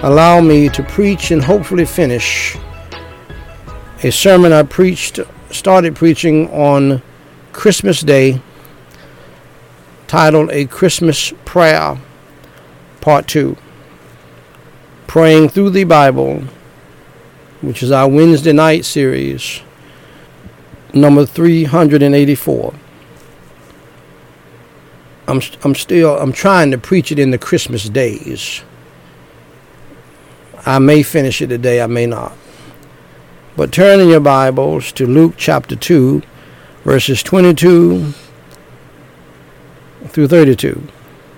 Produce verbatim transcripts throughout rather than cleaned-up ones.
allow me to preach and hopefully finish a sermon I preached, started preaching on Christmas Day, titled A Christmas Prayer, Part two. Praying Through the Bible, which is our Wednesday night series, number three hundred eighty-four. I'm I'm still I'm trying to preach it in the Christmas days. I may finish it today, I may not. But turn in your Bibles to Luke chapter two, verses twenty-two through thirty-two.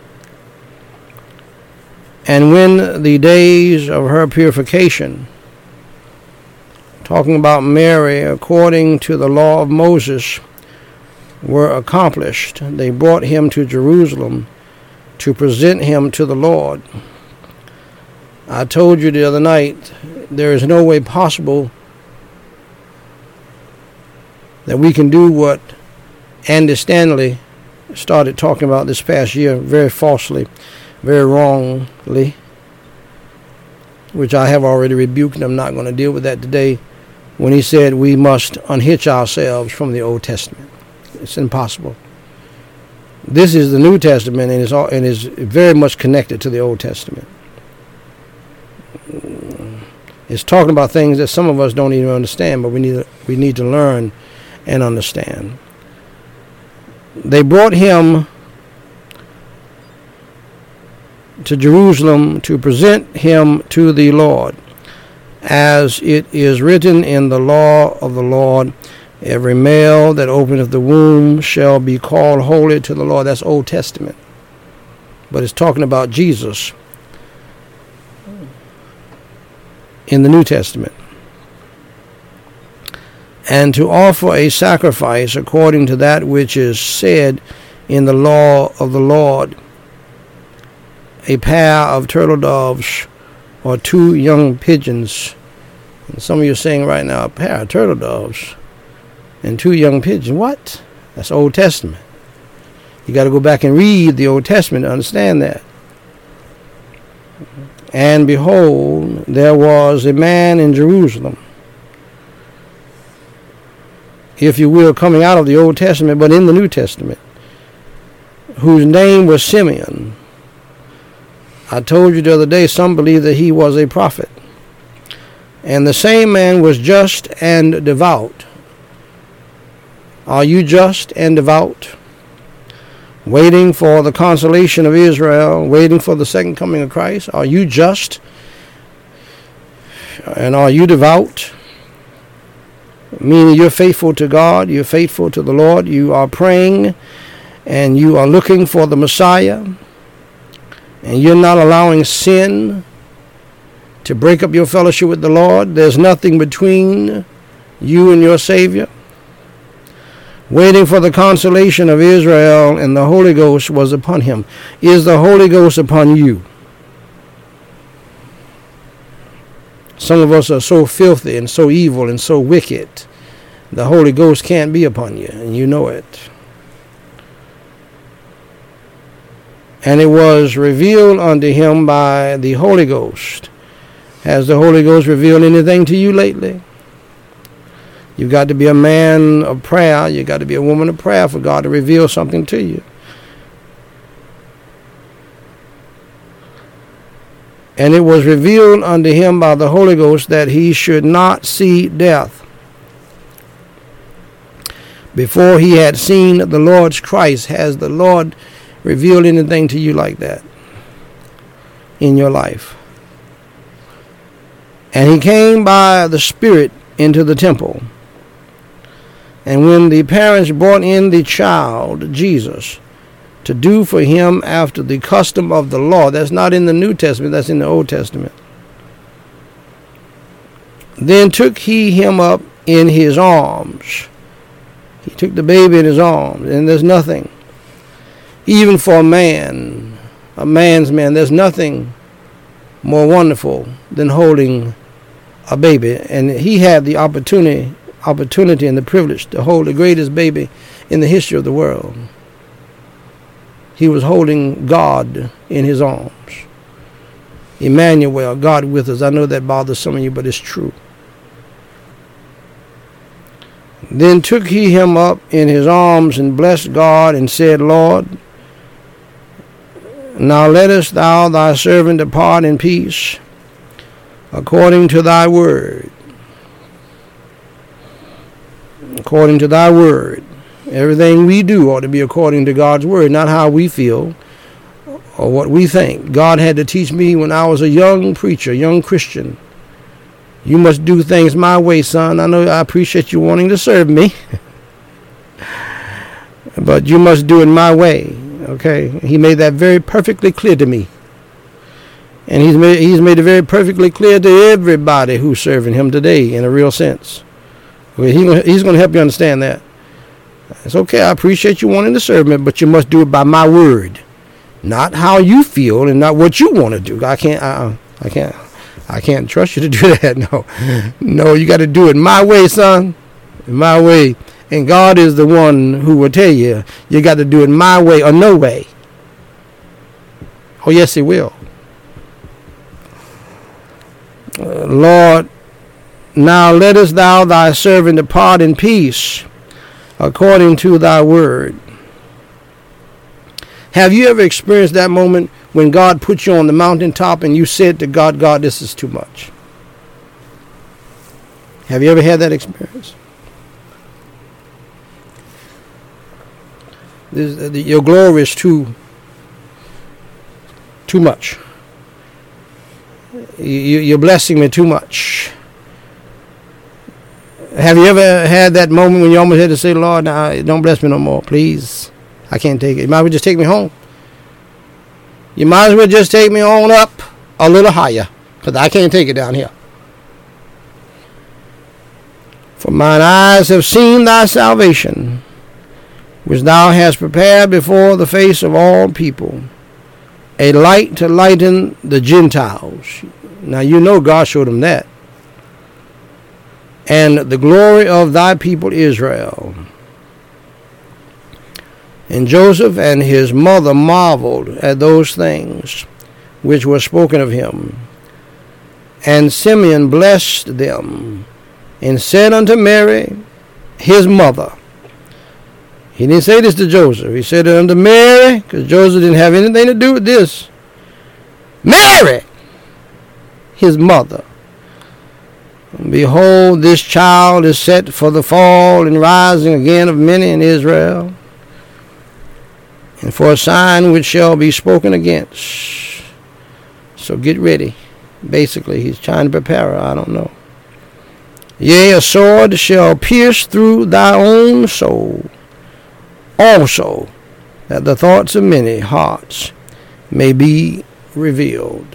And when the days of her purification, talking about Mary according to the law of Moses, were accomplished, they brought him to Jerusalem to present him to the Lord. I told you the other night, there is no way possible that we can do what Andy Stanley started talking about this past year very falsely, very wrongly, which I have already rebuked, and I'm not going to deal with that today, when he said we must unhitch ourselves from the Old Testament. It's impossible. This is the New Testament, and is all, and is very much connected to the Old Testament. It's talking about things that some of us don't even understand, but we need we need to learn and understand. They brought him to Jerusalem to present him to the Lord, as it is written in the law of the Lord, every male that openeth the womb shall be called holy to the Lord. That's Old Testament. But it's talking about Jesus in the New Testament. And to offer a sacrifice according to that which is said in the law of the Lord, a pair of turtle doves or two young pigeons. And some of you are saying right now, a pair of turtle doves and two young pigeons. What? That's Old Testament. You got to go back and read the Old Testament to understand that. And behold, there was a man in Jerusalem, if you will, coming out of the Old Testament, but in the New Testament, whose name was Simeon. I told you the other day, some believe that he was a prophet. And the same man was just and devout. Are you just and devout? Waiting for the consolation of Israel, waiting for the second coming of Christ? Are you just? And are you devout? Meaning you're faithful to God, you're faithful to the Lord, you are praying, and you are looking for the Messiah, and you're not allowing sin to break up your fellowship with the Lord. There's nothing between you and your Savior. Waiting for the consolation of Israel, and the Holy Ghost was upon him. Is the Holy Ghost upon you? Some of us are so filthy and so evil and so wicked, the Holy Ghost can't be upon you, and you know it. And it was revealed unto him by the Holy Ghost. Has the Holy Ghost revealed anything to you lately? You've got to be a man of prayer. You've got to be a woman of prayer for God to reveal something to you. And it was revealed unto him by the Holy Ghost that he should not see death before he had seen the Lord's Christ. Has the Lord revealed anything to you like that in your life? And he came by the Spirit into the temple. And when the parents brought in the child, Jesus, to do for him after the custom of the law, that's not in the New Testament, that's in the Old Testament, then took he him up in his arms. He took the baby in his arms, and there's nothing, even for a man, a man's man, there's nothing more wonderful than holding a baby. And he had the opportunity opportunity and the privilege to hold the greatest baby in the history of the world. He was holding God in his arms. Emmanuel, God with us. I know that bothers some of you, but it's true. Then took he him up in his arms and blessed God and said, Lord, now lettest thou thy servant depart in peace, according to thy word. According to thy word. Everything we do ought to be according to God's word, not how we feel or what we think. God had to teach me when I was a young preacher, young Christian. You must do things my way, son. I know I appreciate you wanting to serve me, but you must do it my way. Okay? He made that very perfectly clear to me. And he's made, he's made it very perfectly clear to everybody who's serving him today in a real sense. Okay, he, he's going to help you understand that. It's okay. I appreciate you wanting to serve me, but you must do it by my word, not how you feel and not what you want to do. I can't. I, I can't. I can't trust you to do that. No, no. You got to do it my way, son. My way. And God is the one who will tell you you got to do it my way or no way. Oh yes, He will. Uh, Lord, now lettest thou thy servant depart in peace, according to thy word. Have you ever experienced that moment when God put you on the mountaintop and you said to God, God, this is too much? Have you ever had that experience? This, the, your glory is too, too much. You, you're blessing me too much. Have you ever had that moment when you almost had to say, Lord, now don't bless me no more, please? I can't take it. You might as well just take me home. You might as well just take me on up a little higher, because I can't take it down here. For mine eyes have seen thy salvation, which thou hast prepared before the face of all people, a light to lighten the Gentiles. Now you know God showed them that. And the glory of thy people Israel. And Joseph and his mother marveled at those things which were spoken of him. And Simeon blessed them, and said unto Mary, his mother. He didn't say this to Joseph. He said it unto Mary, because Joseph didn't have anything to do with this. Mary, his mother. Behold, this child is set for the fall and rising again of many in Israel, and for a sign which shall be spoken against. So get ready. Basically, he's trying to prepare her. I don't know. Yea, a sword shall pierce through thy own soul, also, that the thoughts of many hearts may be revealed.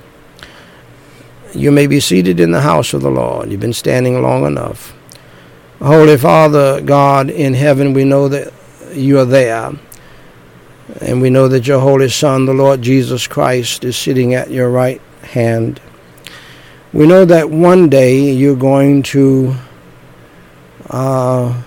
You may be seated in the house of the Lord. You've been standing long enough. Holy Father, God in heaven, we know that you are there. And we know that your Holy Son, the Lord Jesus Christ, is sitting at your right hand. We know that one day you're going to uh,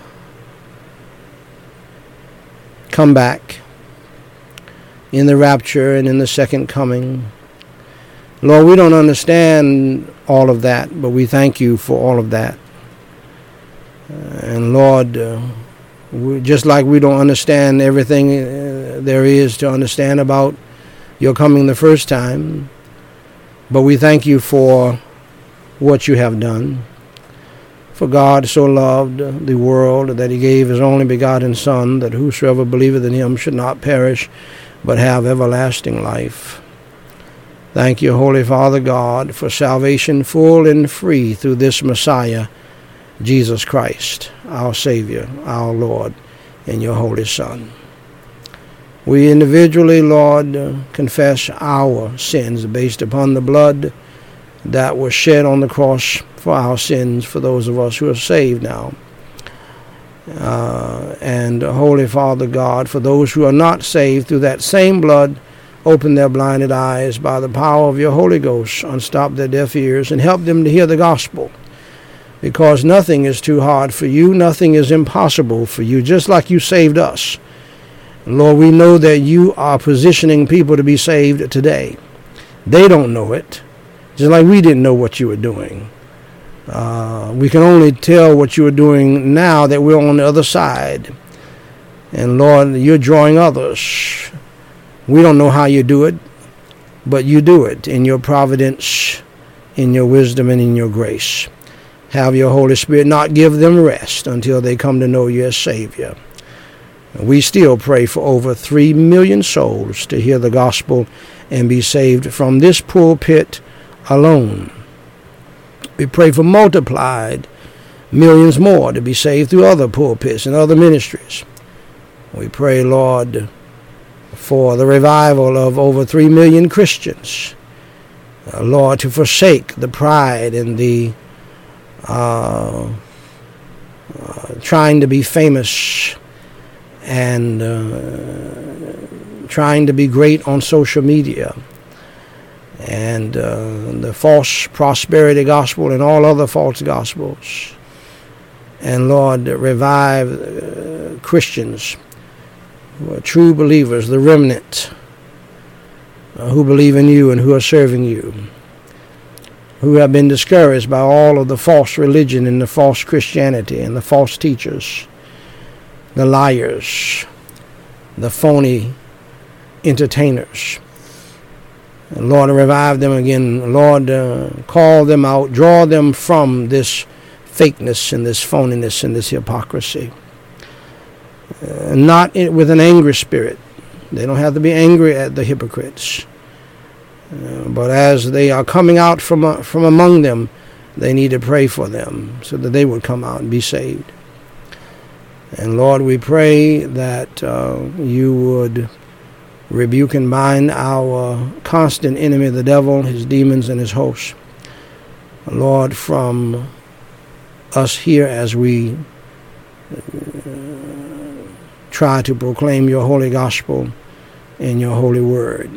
come back in the rapture and in the second coming. Lord, we don't understand all of that, but we thank you for all of that. And Lord, uh, we, just like we don't understand everything uh, there is to understand about your coming the first time, but we thank you for what you have done. For God so loved the world that he gave his only begotten Son, that whosoever believeth in him should not perish, but have everlasting life. Thank you, Holy Father God, for salvation full and free through this Messiah, Jesus Christ, our Savior, our Lord, and your Holy Son. We individually, Lord, confess our sins based upon the blood that was shed on the cross for our sins, for those of us who are saved now. Uh, and Holy Father God, for those who are not saved, through that same blood, open their blinded eyes by the power of your Holy Ghost, unstop their deaf ears, and help them to hear the gospel. Because nothing is too hard for you, nothing is impossible for you, just like you saved us. Lord, we know that you are positioning people to be saved today. They don't know it, just like we didn't know what you were doing. Uh, we can only tell what you are doing now that we're on the other side. And Lord, you're drawing others. We don't know how you do it, but you do it in your providence, in your wisdom, and in your grace. Have your Holy Spirit not give them rest until they come to know you as Savior. We still pray for over three million souls to hear the gospel and be saved from this pulpit alone. We pray for multiplied millions more to be saved through other pulpits and other ministries. We pray, Lord, for the revival of over three million Christians. Uh, Lord, to forsake the pride and the uh, uh, trying to be famous and uh, trying to be great on social media, and uh, the false prosperity gospel and all other false gospels. And Lord, revive uh, Christians who are true believers, the remnant uh, who believe in you and who are serving you, who have been discouraged by all of the false religion and the false Christianity and the false teachers, the liars, the phony entertainers. And Lord, revive them again. Lord, uh, call them out, draw them from this fakeness and this phoniness and this hypocrisy. Uh, not in, with an angry spirit. They don't have to be angry at the hypocrites. Uh, but as they are coming out from uh, from among them, they need to pray for them so that they would come out and be saved. And Lord, we pray that uh, you would rebuke and bind our constant enemy, the devil, his demons, and his hosts. Lord, from us here as we uh, try to proclaim your holy gospel and your holy word.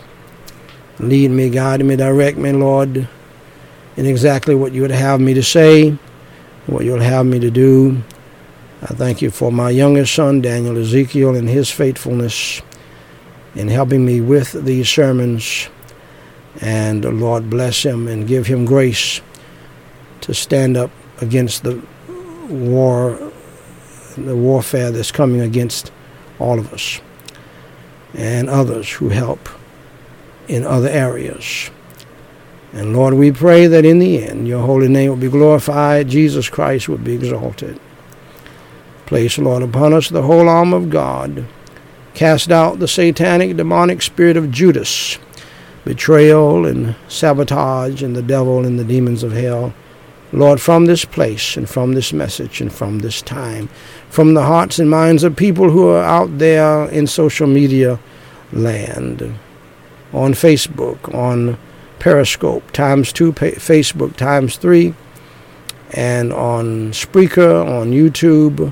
Lead me, guide me, direct me, Lord, in exactly what you would have me to say, what you'll have me to do. I thank you for my youngest son, Daniel Ezekiel, and his faithfulness in helping me with these sermons. And the Lord bless him and give him grace to stand up against the war, the warfare that's coming against all of us and others who help in other areas. And Lord, we pray that in the end your holy name will be glorified, Jesus Christ will be exalted. Place, Lord, upon us the whole arm of God. Cast out the satanic, demonic spirit of Judas, betrayal and sabotage, and the devil and the demons of hell. Lord, from this place and from this message and from this time, from the hearts and minds of people who are out there in social media land, on Facebook, on Periscope, times two, Facebook, times three, and on Spreaker, on YouTube,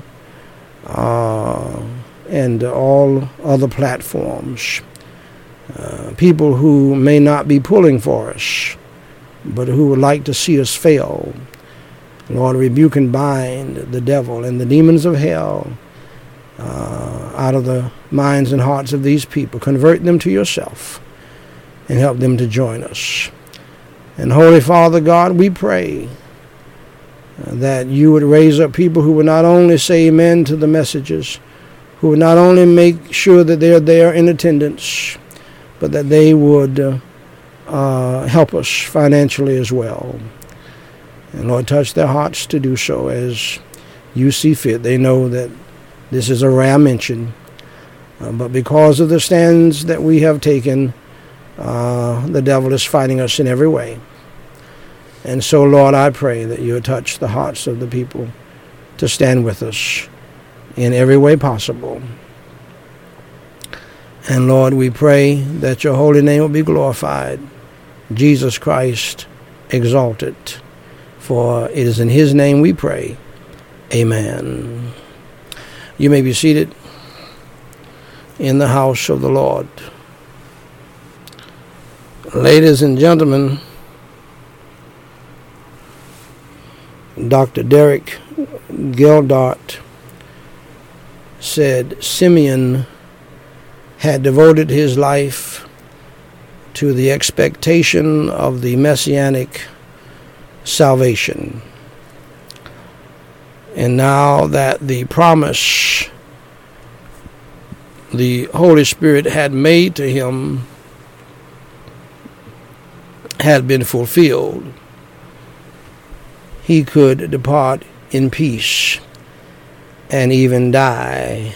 uh, and all other platforms. Uh, people who may not be pulling for us, but who would like to see us fail. Lord, rebuke and bind the devil and the demons of hell uh, out of the minds and hearts of these people. Convert them to yourself and help them to join us. And Holy Father God, we pray uh, that you would raise up people who would not only say amen to the messages, who would not only make sure that they're there in attendance, but that they would uh, uh, help us financially as well. And Lord, touch their hearts to do so as you see fit. They know that this is a rare mention, uh, but because of the stands that we have taken, uh, the devil is fighting us in every way. And so, Lord, I pray that you would touch the hearts of the people to stand with us in every way possible. And Lord, we pray that your holy name will be glorified, Jesus Christ exalted. For it is in his name we pray. Amen. You may be seated in the house of the Lord. Ladies and gentlemen, Doctor Derek Geldart said Simeon had devoted his life to the expectation of the messianic salvation. And now that the promise the Holy Spirit had made to him had been fulfilled, he could depart in peace and even die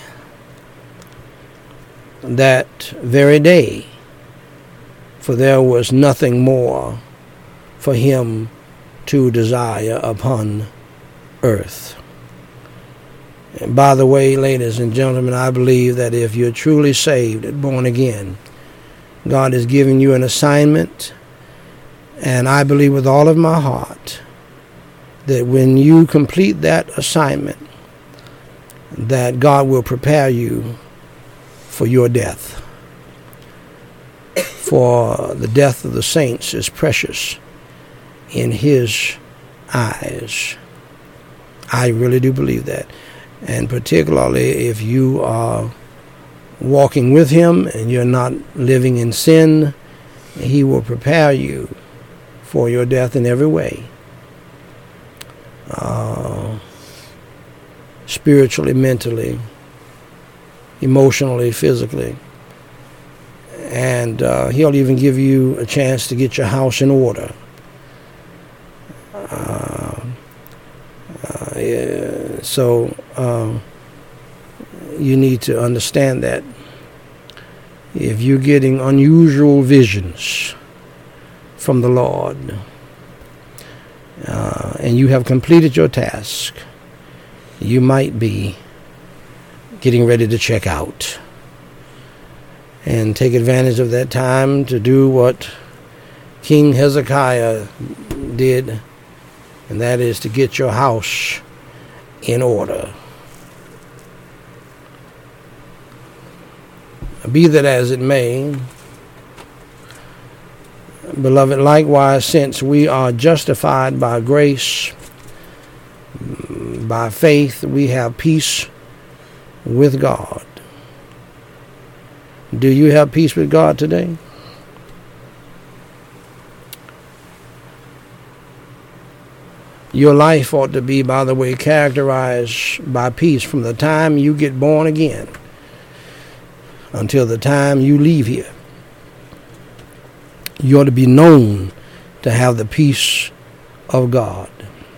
that very day, for there was nothing more for him to desire upon earth. And by the way, ladies and gentlemen, I believe that if you're truly saved and born again, God is giving you an assignment, and I believe with all of my heart that when you complete that assignment, that God will prepare you for your death. For the death of the saints is precious in His eyes. I really do believe that. And particularly if you are walking with Him and you're not living in sin, He will prepare you for your death in every way. Uh, spiritually, mentally, emotionally, physically. And uh, He'll even give you a chance to get your house in order. Uh, uh, yeah, so uh, you need to understand that if you're getting unusual visions from the Lord, uh, and you have completed your task, you might be getting ready to check out and take advantage of that time to do what King Hezekiah did, and that is to get your house in order. Be that as it may, beloved, likewise, since we are justified by grace, by faith, we have peace with God. Do you have peace with God today? Your life ought to be, by the way, characterized by peace from the time you get born again until the time you leave here. You ought to be known to have the peace of God.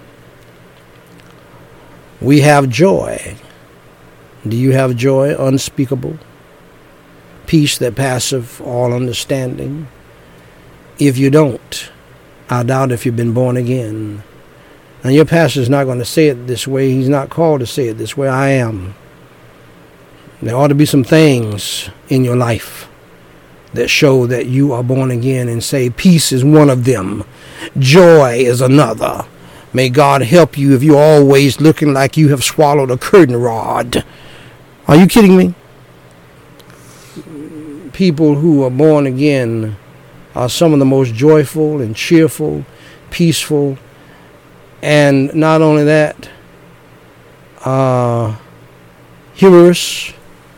We have joy. Do you have joy unspeakable? Peace that passeth all understanding? If you don't, I doubt if you've been born again. And your pastor's not going to say it this way. He's not called to say it this way. I am. There ought to be some things in your life that show that you are born again, and say peace is one of them. Joy is another. May God help you if you're always looking like you have swallowed a curtain rod. Are you kidding me? People who are born again are some of the most joyful and cheerful, peaceful, and not only that, uh, humorous,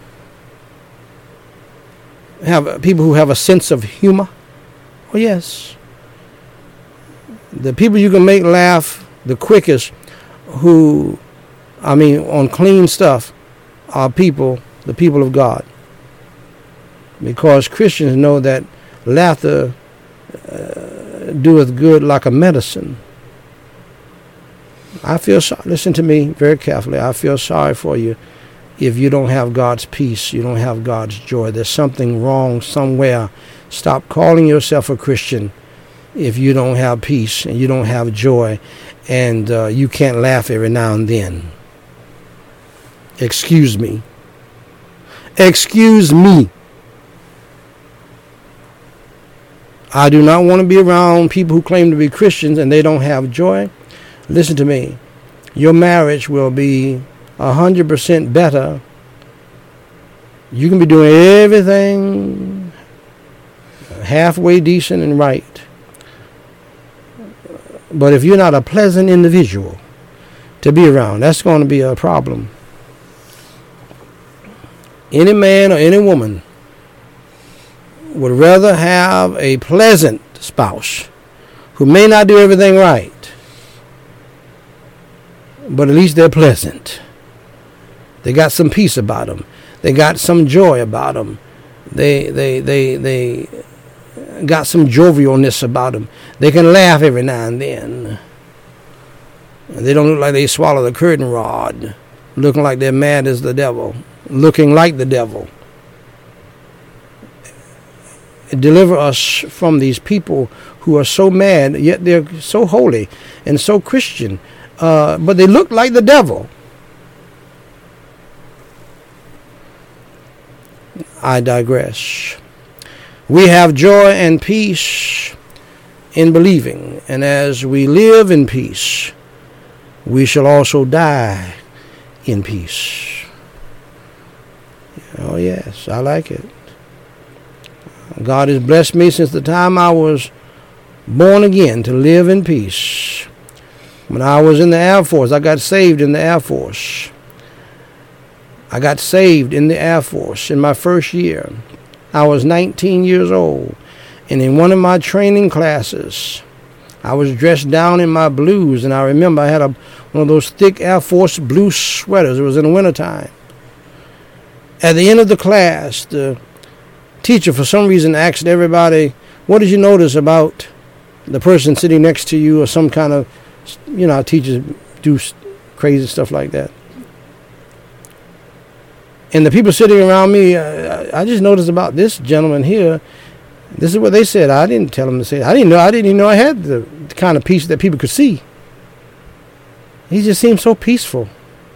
have people who have a sense of humor. Oh yes, the people you can make laugh the quickest, who, I mean, on clean stuff, are people, the people of God. Because Christians know that laughter uh, doeth good like a medicine. I feel sorry. Listen to me very carefully. I feel sorry for you if you don't have God's peace, you don't have God's joy. There's something wrong somewhere. Stop calling yourself a Christian if you don't have peace and you don't have joy, and uh, you can't laugh every now and then. Excuse me. Excuse me. I do not want to be around people who claim to be Christians and they don't have joy. Listen to me. Your marriage will be a hundred percent better. You can be doing everything halfway decent and right. But if you're not a pleasant individual to be around, that's going to be a problem. Any man or any woman would rather have a pleasant spouse who may not do everything right, but at least they're pleasant. They got some peace about them. They got some joy about them. They they they they got some jovialness about them. They can laugh every now and then. They don't look like they swallow the curtain rod, looking like they're mad as the devil, looking like the devil. Deliver us from these people who are so mad, yet they're so holy and so Christian, uh, but they look like the devil. I digress. We have joy and peace in believing, and as we live in peace, we shall also die in peace. Oh yes, I like it. God has blessed me since the time I was born again to live in peace. When I was in the Air Force, I got saved in the Air Force. I got saved in the Air Force in my first year. I was nineteen years old, and in one of my training classes, I was dressed down in my blues, and I remember I had a, one of those thick Air Force blue sweaters. It was in the wintertime. At the end of the class, the teacher, for some reason, asked everybody, what did you notice about the person sitting next to you, or some kind of, you know, teachers do crazy stuff like that. And the people sitting around me, uh, I just noticed about this gentleman here. This is what they said. I didn't tell them to say it. I didn't know. I didn't even know I had the, the kind of peace that people could see. He just seemed so peaceful.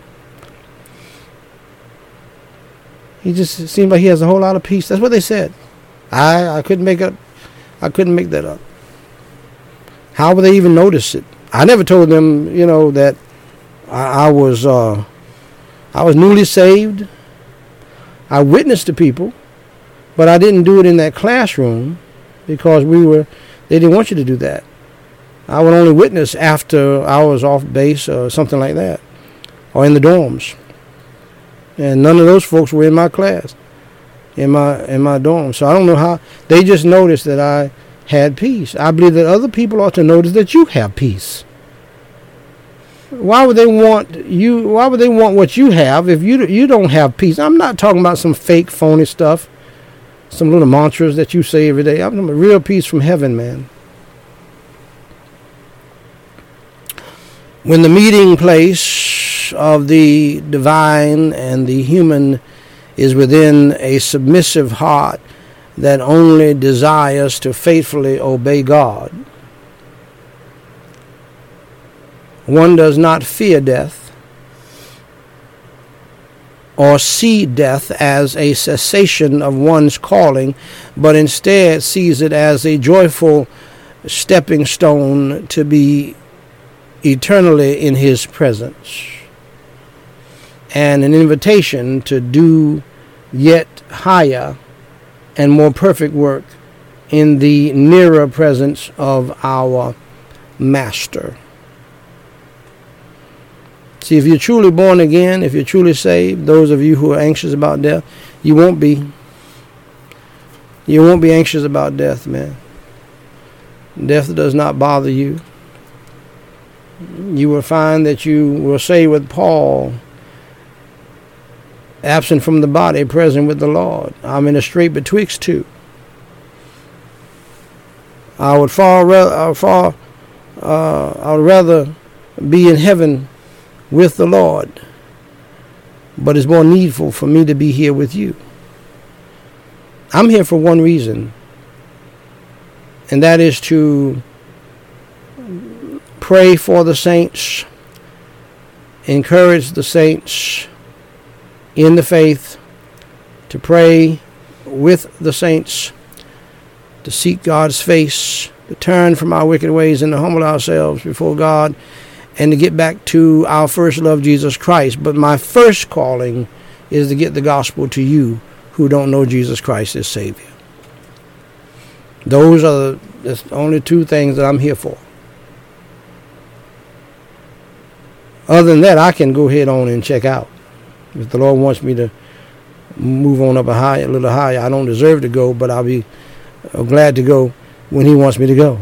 He just seemed like he has a whole lot of peace. That's what they said. I I couldn't make up. I couldn't make that up. How would they even notice it? I never told them, you know, that I, I was uh, I was newly saved. I witnessed to people, but I didn't do it in that classroom because we were. They didn't want you to do that. I would only witness after I was off base or something like that, or in the dorms. And none of those folks were in my class, in my in my dorm. So I don't know how. They just noticed that I had peace. I believe that other people ought to notice that you have peace. Why would they want you? Why would they want what you have if you you don't have peace? I'm not talking about some fake, phony stuff, some little mantras that you say every day. I'm talking about real peace from heaven, man. When the meeting place of the divine and the human is within a submissive heart that only desires to faithfully obey God, one does not fear death or see death as a cessation of one's calling, but instead sees it as a joyful stepping stone to be eternally in his presence, and an invitation to do yet higher and more perfect work in the nearer presence of our Master. See, if you're truly born again, if you're truly saved, those of you who are anxious about death, you won't be. You won't be anxious about death, man. Death does not bother you. You will find that you will say with Paul, absent from the body, present with the Lord. I'm in a strait betwixt two. I would far rather, far, uh, I would rather be in heaven with the Lord, but it's more needful for me to be here with you. I'm here for one reason, and that is to pray for the saints, encourage the saints in the faith, to pray with the saints, to seek God's face, to turn from our wicked ways and to humble ourselves before God, and to get back to our first love, Jesus Christ. But my first calling is to get the gospel to you who don't know Jesus Christ as Savior. Those are the, that's the only two things that I'm here for. Other than that, I can go ahead on and check out. If the Lord wants me to move on up a high, a little higher, I don't deserve to go, but I'll be I'm glad to go when he wants me to go.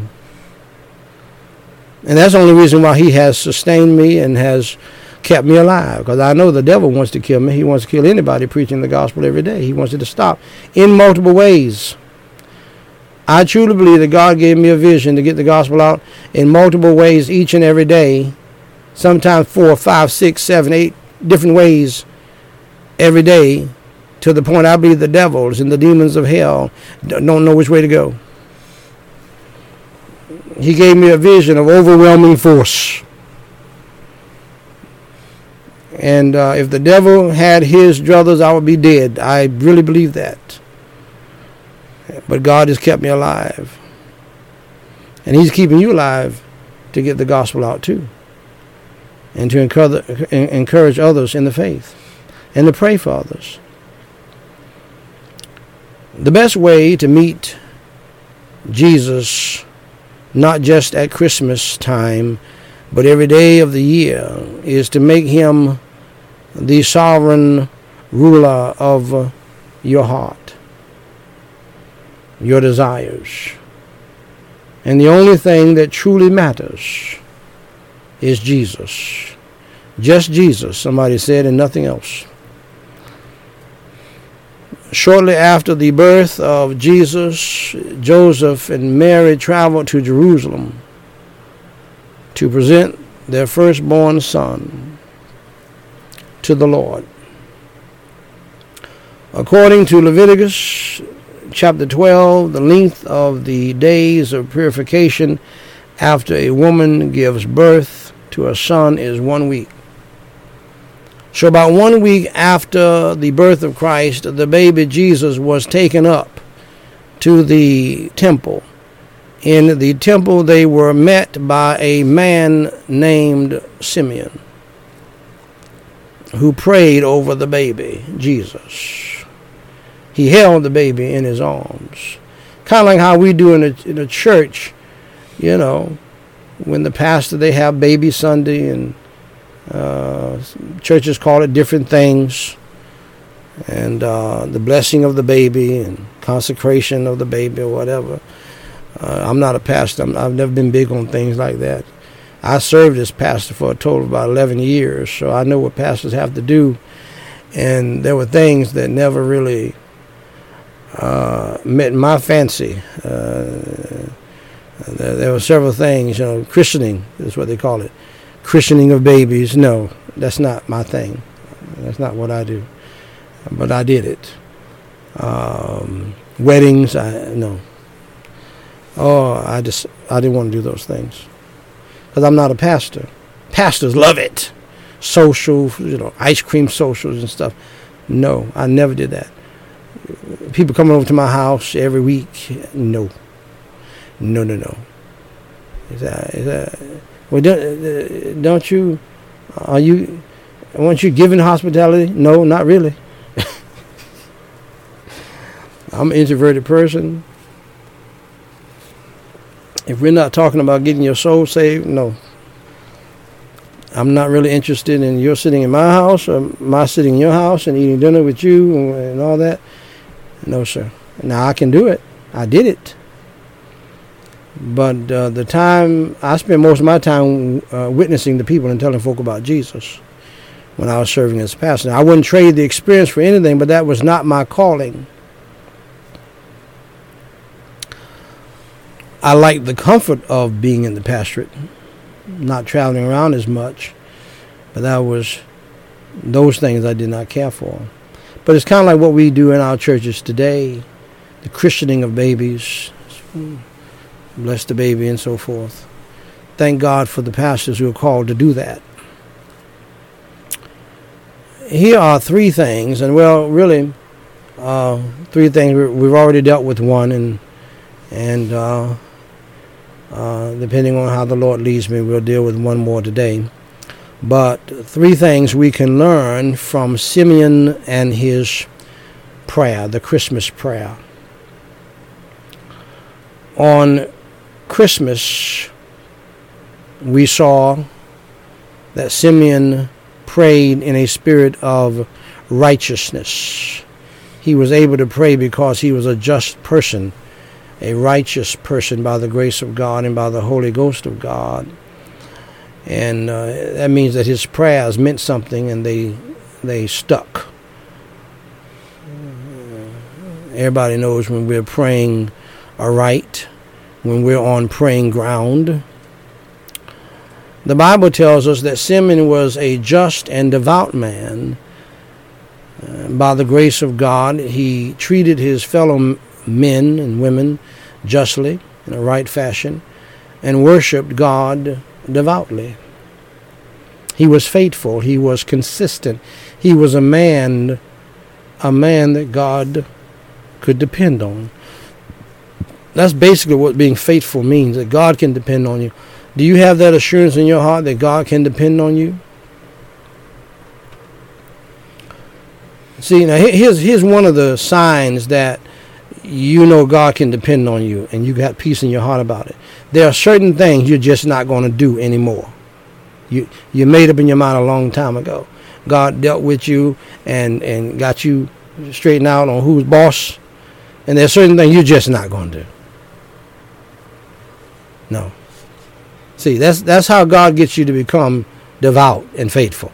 And that's the only reason why he has sustained me and has kept me alive, because I know the devil wants to kill me. He wants to kill anybody preaching the gospel every day. He wants it to stop in multiple ways. I truly believe that God gave me a vision to get the gospel out in multiple ways each and every day, sometimes four, five, six, seven, eight different ways every day, to the point I believe the devils and the demons of hell don't know which way to go. He gave me a vision of overwhelming force. And uh, if the devil had his druthers, I would be dead. I really believe that. But God has kept me alive. And he's keeping you alive to get the gospel out too. And to encourage others in the faith. And to pray for others. The best way to meet Jesus, not just at Christmas time, but every day of the year, is to make him the sovereign ruler of your heart, your desires. And the only thing that truly matters is Jesus. Just Jesus, somebody said, and nothing else. Shortly after the birth of Jesus, Joseph and Mary traveled to Jerusalem to present their firstborn son to the Lord. According to Leviticus chapter twelve, the length of the days of purification after a woman gives birth to a son is one week. So about one week after the birth of Christ, the baby Jesus was taken up to the temple. In the temple, they were met by a man named Simeon, who prayed over the baby Jesus. He held the baby in his arms. Kind of like how we do in a, in a church, you know, when the pastor, they have baby Sunday, and uh, churches call it different things, and uh, the blessing of the baby and consecration of the baby or whatever. Uh, I'm not a pastor. I'm, I've never been big on things like that. I served as pastor for a total of about eleven years, so I know what pastors have to do. And there were things that never really uh, met my fancy. Uh, there, there were several things, you know, christening is what they call it. Christening of babies. No, that's not my thing. That's not what I do. But I did it. Um, weddings, I no. Oh, I just, I didn't want to do those things. Because I'm not a pastor. Pastors love it. Social, you know, ice cream socials and stuff. No, I never did that. People coming over to my house every week. No. No, no, no. Is that, is that, well, don't, don't you, are you, weren't you giving hospitality? No, not really. I'm an introverted person. If we're not talking about getting your soul saved, no. I'm not really interested in your sitting in my house or my sitting in your house and eating dinner with you and, and all that. No, sir. Now, I can do it. I did it. But uh, the time, I spent most of my time uh, witnessing the people and telling folk about Jesus when I was serving as pastor. I wouldn't trade the experience for anything, but that was not my calling. I like the comfort of being in the pastorate, not traveling around as much, but that was, those things I did not care for. But it's kind of like what we do in our churches today, the christening of babies, bless the baby and so forth. Thank God for the pastors who are called to do that. Here are three things, and well, really, uh, three things. We've already dealt with one, and and uh, uh, depending on how the Lord leads me, we'll deal with one more today. But three things we can learn from Simeon and his prayer, the Christmas prayer. On Christmas, we saw that Simeon prayed in a spirit of righteousness. He was able to pray because he was a just person a righteous person by the grace of God and by the Holy Ghost of God. And uh, that means that his prayers meant something, and they they stuck. Everybody knows when we're praying aright, when we're on praying ground. The Bible tells us that Simeon was a just and devout man. Uh, by the grace of God, he treated his fellow men and women justly, in a right fashion, and worshiped God devoutly. He was faithful. He was consistent. He was a man, a man that God could depend on. That's basically what being faithful means, that God can depend on you. Do you have that assurance in your heart that God can depend on you? See, now here's, here's one of the signs that you know God can depend on you and you got peace in your heart about it. There are certain things you're just not going to do anymore. You you made up in your mind a long time ago. God dealt with you and, and got you straightened out on who's boss. And there's certain things you're just not going to do. No. See, that's that's how God gets you to become devout and faithful.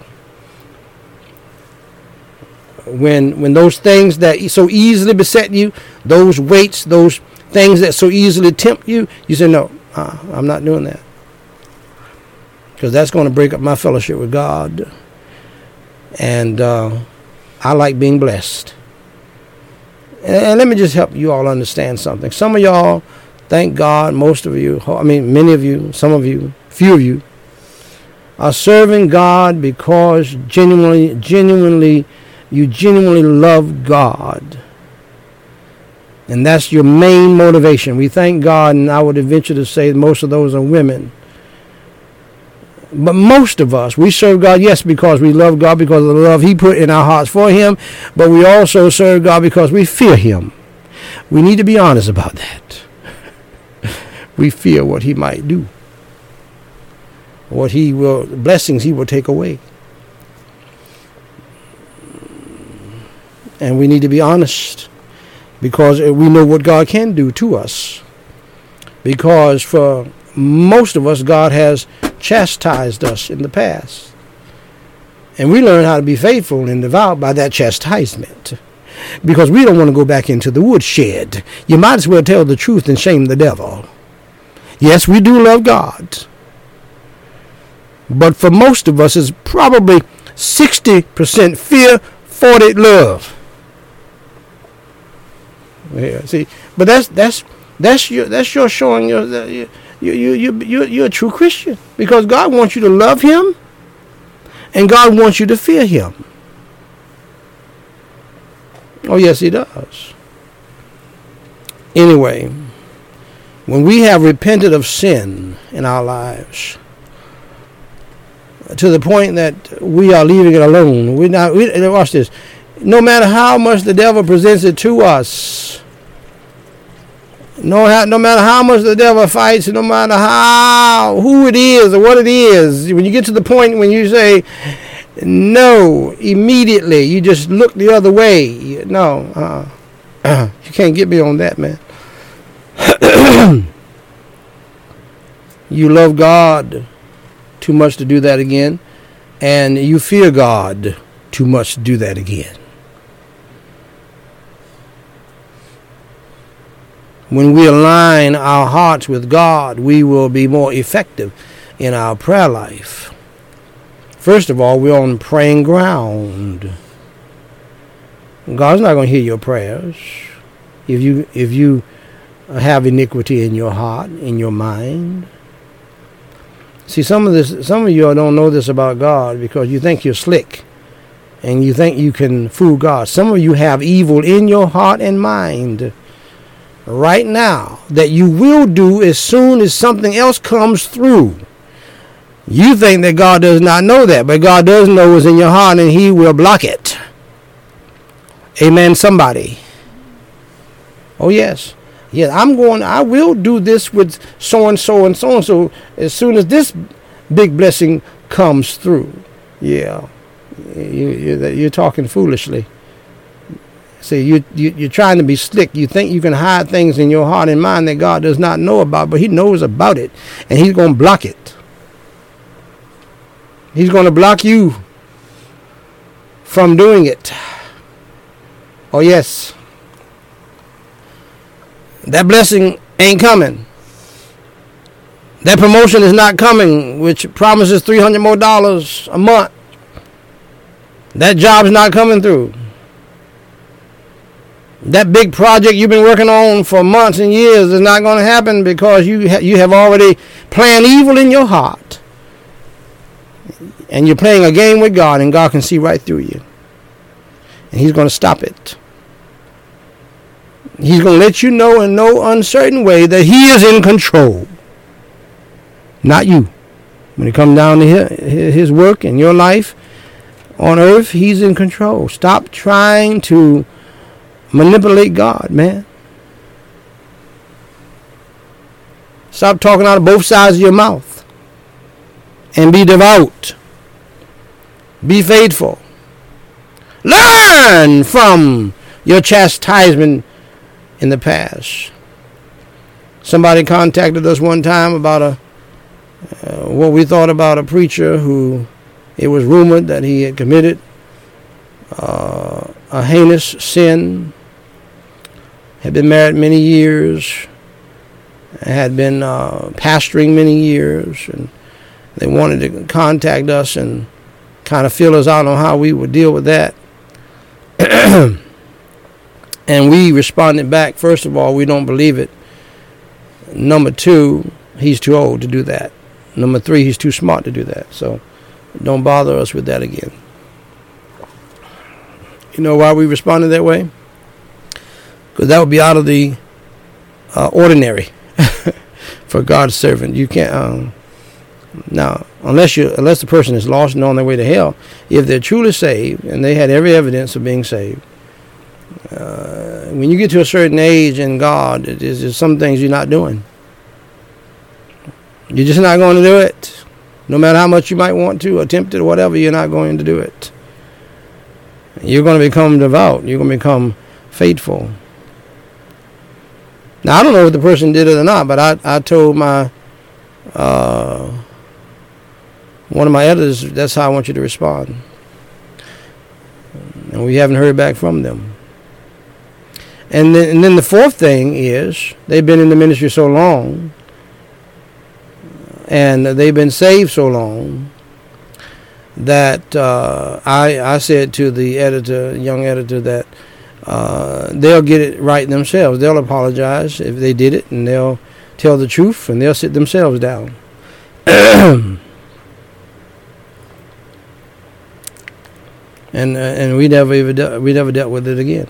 When when those things that so easily beset you, those weights, those things that so easily tempt you, you say, no, uh, I'm not doing that. Because that's going to break up my fellowship with God. And uh, I like being blessed. And, and let me just help you all understand something. Some of y'all, thank God, most of you, I mean, many of you, some of you, few of you, are serving God because genuinely, genuinely, you genuinely love God. And that's your main motivation. We thank God, and I would venture to say most of those are women. But most of us, we serve God, yes, because we love God, because of the love he put in our hearts for him. But we also serve God because we fear him. We need to be honest about that. We fear what he might do. What he will, blessings he will take away. And we need to be honest because we know what God can do to us. Because for most of us, God has chastised us in the past. And we learn how to be faithful and devout by that chastisement. Because we don't want to go back into the woodshed. You might as well tell the truth and shame the devil. Yes, we do love God. But for most of us, it's probably sixty percent fear, forty love. Yeah, see, but that's that's that's your that's your showing your you you you you you're a true Christian because God wants you to love him, and God wants you to fear him. Oh yes, he does. Anyway, when we have repented of sin in our lives to the point that we are leaving it alone, we not we, watch this. No matter how much the devil presents it to us, no, no matter how much the devil fights, no matter how, who it is or what it is, when you get to the point when you say no, immediately you just look the other way. No, uh, you can't get me on that, man. You love God too much to do that again, and you fear God too much to do that again. When we align our hearts with God, we will be more effective in our prayer life. First of all, we're on praying ground. God's not going to hear your prayers if you if you have iniquity in your heart, in your mind. See, some of this, some of you don't know this about God because you think you're slick and you think you can fool God. Some of you have evil in your heart and mind right now that you will do as soon as something else comes through. You think that God does not know that, but God does know what's in your heart and he will block it. Amen, somebody. Oh, yes. Yes, I'm going, I will do this with so-and-so and so-and-so as soon as this big blessing comes through. Yeah. You, you're talking foolishly. See, you, you, you're trying to be slick. You think you can hide things in your heart and mind that God does not know about, but he knows about it, and he's going to block it. He's going to block you from doing it. Oh, yes. That blessing ain't coming. That promotion is not coming, which promises three hundred more dollars a month. That job's not coming through. That big project you've been working on for months and years is not going to happen because you ha- you have already planned evil in your heart. And you're playing a game with God, and God can see right through you. And he's going to stop it. He's going to let you know in no uncertain way that he is in control. Not you. When it comes down to his work in your life on earth, he's in control. Stop trying to manipulate God, man. Stop talking out of both sides of your mouth. And be devout. Be faithful. Learn from your chastisement in the past. Somebody contacted us one time about a uh, what we thought about a preacher who it was rumored that he had committed uh, a heinous sin, had been married many years, had been uh, pastoring many years, and they wanted to contact us and kind of fill us out on how we would deal with that. And we responded back, first of all, we don't believe it. Number two, he's too old to do that. Number three, he's too smart to do that. So don't bother us with that again. You know why we responded that way? Because that would be out of the uh, ordinary for God's servant. You can't... Um, now, unless you, unless the person is lost and on their way to hell, if they're truly saved, and they had every evidence of being saved, uh, when you get to a certain age in God, there's just some things you're not doing. You're just not going to do it. No matter how much you might want to, attempt it or whatever, you're not going to do it. You're going to become devout. You're going to become faithful. Now, I don't know if the person did it or not, but I, I told my... Uh, one of my editors, that's how I want you to respond. And we haven't heard back from them. And then, and then the fourth thing is, they've been in the ministry so long, and they've been saved so long, that uh, I, I said to the editor, young editor, that uh, they'll get it right themselves. They'll apologize if they did it, and they'll tell the truth, and they'll sit themselves down. And uh, and we never even de- we never dealt with it again.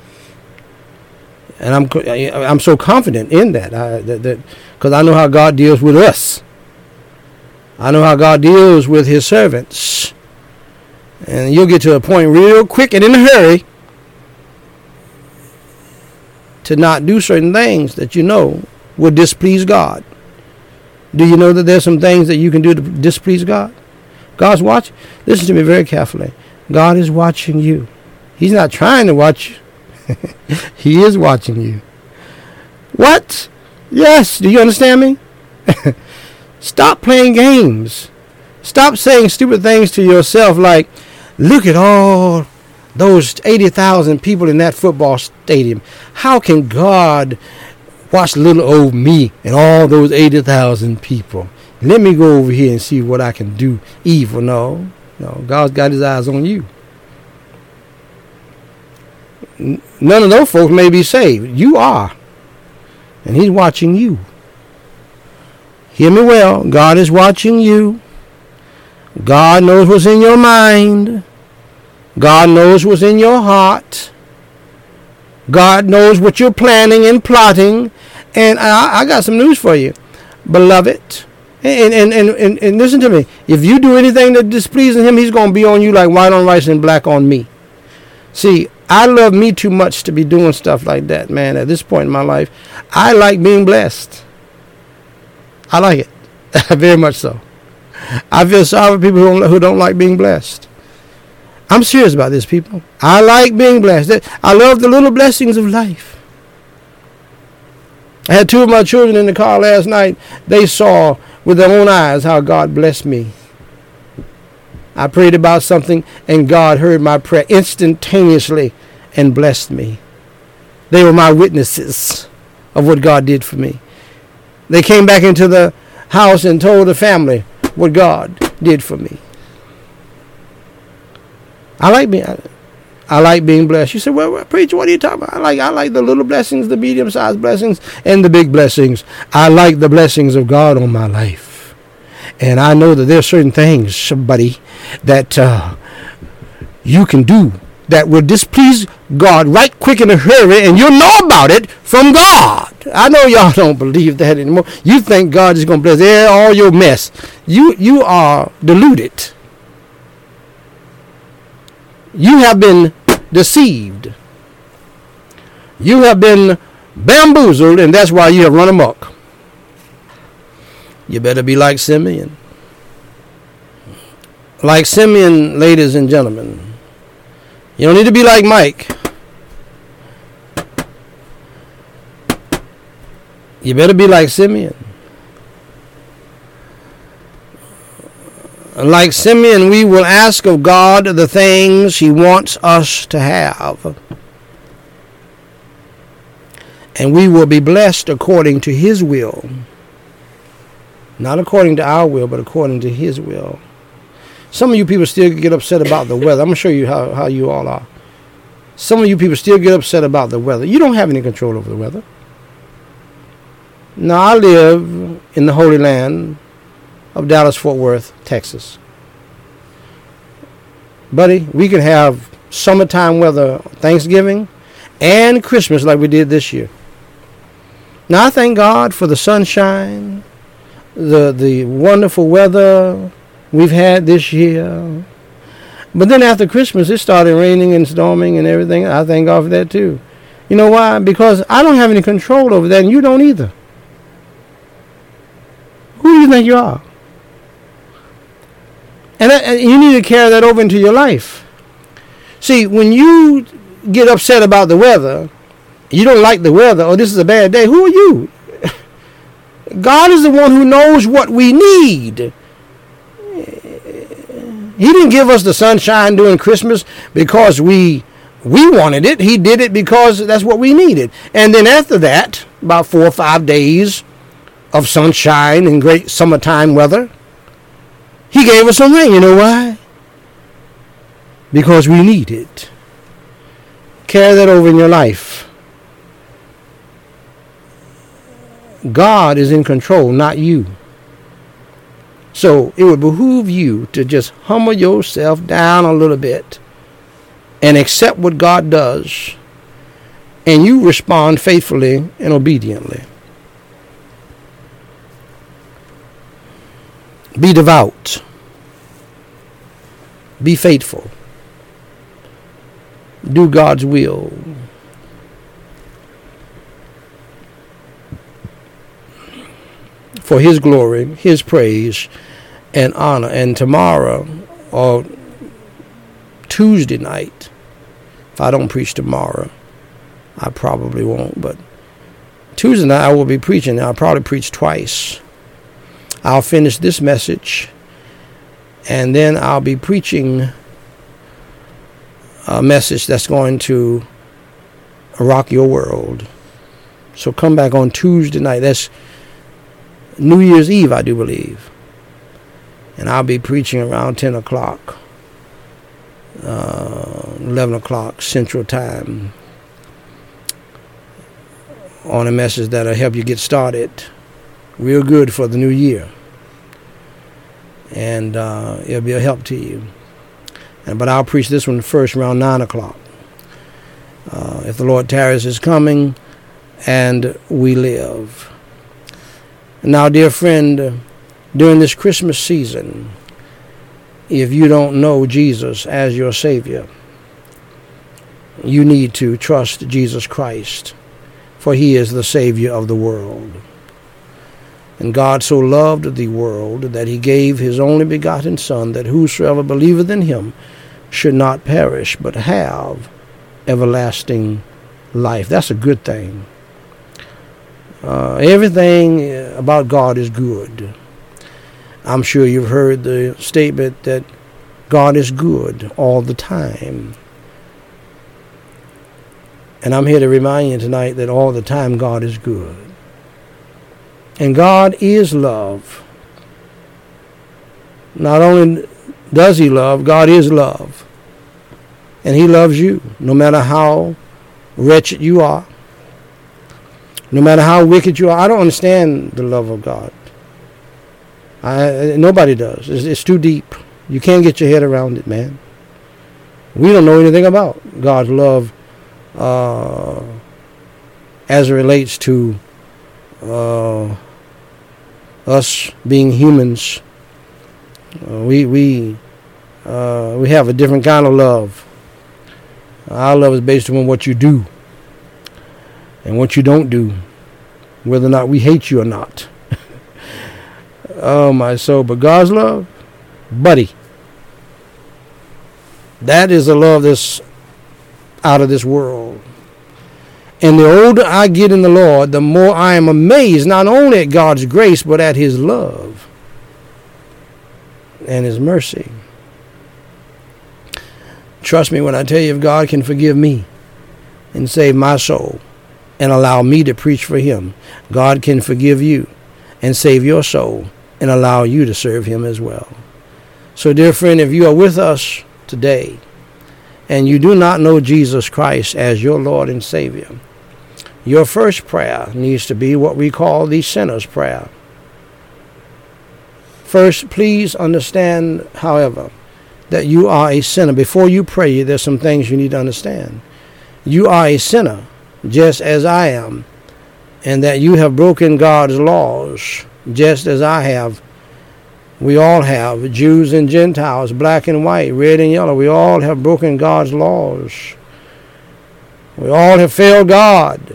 And I'm I'm so confident in that, I, that that because I know how God deals with us. I know how God deals with His servants, and you'll get to a point real quick and in a hurry to not do certain things that you know would displease God. Do you know that there's some things that you can do to displease God? God's watching. Listen to me very carefully. God is watching you. He's not trying to watch you. He is watching you. What? Yes. Do you understand me? Stop playing games. Stop saying stupid things to yourself like, look at all those eighty thousand people in that football stadium. How can God watch little old me and all those eighty thousand people? Let me go over here and see what I can do evil. No. No, God's got His eyes on you. None of those folks may be saved. You are. And He's watching you. Hear me well. God is watching you. God knows what's in your mind. God knows what's in your heart. God knows what you're planning and plotting. And I, I got some news for you, beloved. And, and, and, and, and listen to me. If you do anything that displeases Him, He's going to be on you like white on rice and black on me. See, I love me too much to be doing stuff like that, man, at this point in my life. I like being blessed. I like it. Very much so. I feel sorry for people who don't, who don't like being blessed. I'm serious about this, people. I like being blessed. I love the little blessings of life. I had two of my children in the car last night. They saw with their own eyes how God blessed me. I prayed about something, and God heard my prayer instantaneously and blessed me. They were my witnesses of what God did for me. They came back into the house and told the family what God did for me. I like being, I, I like being blessed. You said, well, well, preacher, what are you talking about? I like, I like the little blessings, the medium-sized blessings, and the big blessings. I like the blessings of God on my life. And I know that there are certain things, somebody, that uh, you can do that will displease God right quick in a hurry, and you'll know about it from God. I know y'all don't believe that anymore. You think God is going to bless all your mess. You, you are deluded. You have been deceived. You have been bamboozled, and that's why you have run amok. You better be like Simeon. Like Simeon, ladies and gentlemen. You don't need to be like Mike. You better be like Simeon. Like Simeon, we will ask of God the things he wants us to have. And we will be blessed according to his will. Not according to our will, but according to his will. Some of you people still get upset about the weather. I'm going to show you how, how you all are. Some of you people still get upset about the weather. You don't have any control over the weather. Now, I live in the Holy Land of Dallas-Fort Worth, Texas. Buddy, we can have summertime weather Thanksgiving and Christmas like we did this year. Now, I thank God for the sunshine, the the wonderful weather we've had this year. But then after Christmas, it started raining and storming and everything. I thank God for that too. You know why? Because I don't have any control over that, and you don't either. Who do you think you are? And, that, and you need to carry that over into your life. See, when you get upset about the weather, you don't like the weather, or this is a bad day, who are you? God is the one who knows what we need. He didn't give us the sunshine during Christmas because we we wanted it. He did it because that's what we needed. And then after that, about four or five days of sunshine and great summertime weather, he gave us some rain. You know why? Because we need it. Carry that over in your life. God is in control, not you. So it would behoove you to just humble yourself down a little bit and accept what God does, and you respond faithfully and obediently. Be devout. Be faithful. Do God's will. For his glory, his praise, and honor. And tomorrow, or Tuesday night, if I don't preach tomorrow, I probably won't, but Tuesday night I will be preaching. I'll probably preach twice. I'll finish this message, and then I'll be preaching a message that's going to rock your world. So come back on Tuesday night. That's New Year's Eve, I do believe. And I'll be preaching around ten o'clock, uh, eleven o'clock Central Time, on a message that'll help you get started real good for the new year. And uh, it'll be a help to you. And, but I'll preach this one first around nine o'clock. Uh, if the Lord tarries is coming and we live. Now, dear friend, during this Christmas season, if you don't know Jesus as your Savior, you need to trust Jesus Christ, for he is the Savior of the world. And God so loved the world that he gave his only begotten Son, that whosoever believeth in him should not perish, but have everlasting life. That's a good thing. Uh, everything about God is good. I'm sure you've heard the statement that God is good all the time. And I'm here to remind you tonight that all the time God is good. And God is love. Not only does he love, God is love. And he loves you no matter how wretched you are. No matter how wicked you are. I don't understand the love of God. I, nobody does. It's, it's too deep. You can't get your head around it, man. We don't know anything about God's love uh, as it relates to uh, us being humans. Uh, we we uh, we have a different kind of love. Our love is based on what you do and what you don't do, whether or not we hate you or not. Oh my soul! But God's love, buddy, that is a love that's out of this world. And the older I get in the Lord, the more I am amazed not only at God's grace, but at his love and his mercy. Trust me when I tell you, if God can forgive me and save my soul and allow me to preach for him, God can forgive you and save your soul and allow you to serve him as well. So, dear friend, if you are with us today and you do not know Jesus Christ as your Lord and Savior, your first prayer needs to be what we call the sinner's prayer. First, please understand, however, that you are a sinner. Before you pray, there's some things you need to understand. You are a sinner, just as I am, and that you have broken God's laws, just as I have. We all have, Jews and Gentiles, black and white, red and yellow. We all have broken God's laws. We all have failed God.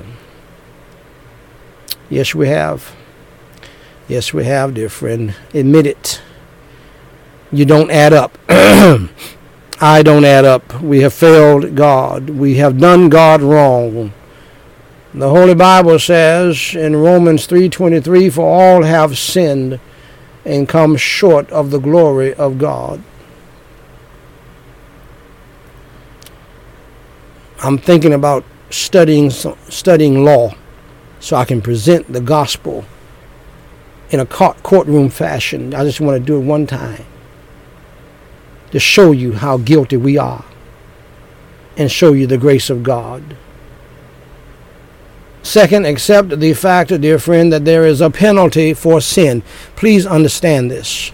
Yes, we have. Yes, we have, dear friend. Admit it. You don't add up. I don't add up. We have failed God. We have done God wrong. The Holy Bible says in Romans three twenty-three, for all have sinned and come short of the glory of God. I'm thinking about studying studying law so I can present the gospel in a court, courtroom fashion. I just want to do it one time to show you how guilty we are and show you the grace of God. Second, accept the fact, dear friend, that there is a penalty for sin. Please understand this.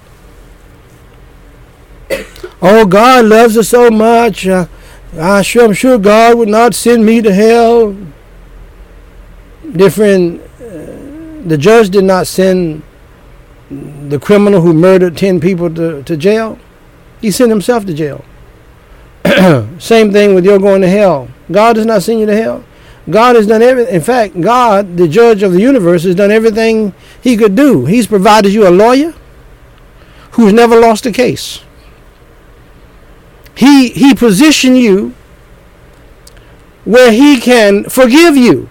Oh, God loves us so much. Uh, I sure, I'm sure God would not send me to hell. Dear friend, uh, the judge did not send the criminal who murdered ten people to, to jail. He sent himself to jail. Same thing with your going to hell. God does not send you to hell. God has done everything. In fact, God, the judge of the universe, has done everything he could do. He's provided you a lawyer who's never lost a case. He, he positioned you where he can forgive you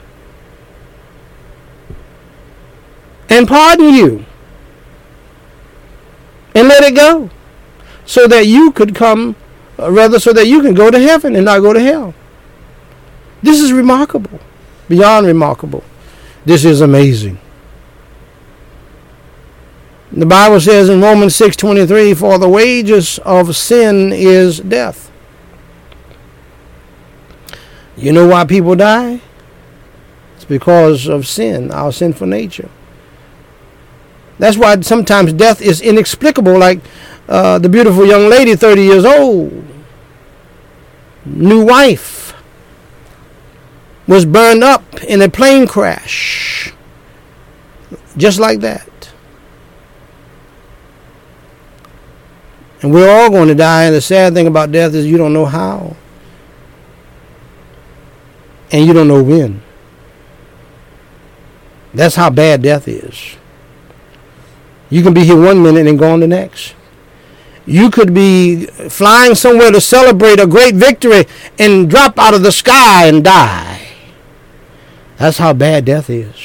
and pardon you and let it go so that you could come, uh, rather so that you can go to heaven and not go to hell. This is remarkable, beyond remarkable. This is amazing. The Bible says in Romans six twenty-three, for the wages of sin is death. You know why people die? It's because of sin, our sinful nature. That's why sometimes death is inexplicable, like uh, the beautiful young lady, thirty years old, new wife, was burned up in a plane crash. Just like that. And we're all going to die. And the sad thing about death is you don't know how. And you don't know when. That's how bad death is. You can be here one minute and go on the next. You could be flying somewhere to celebrate a great victory and drop out of the sky and die. That's how bad death is.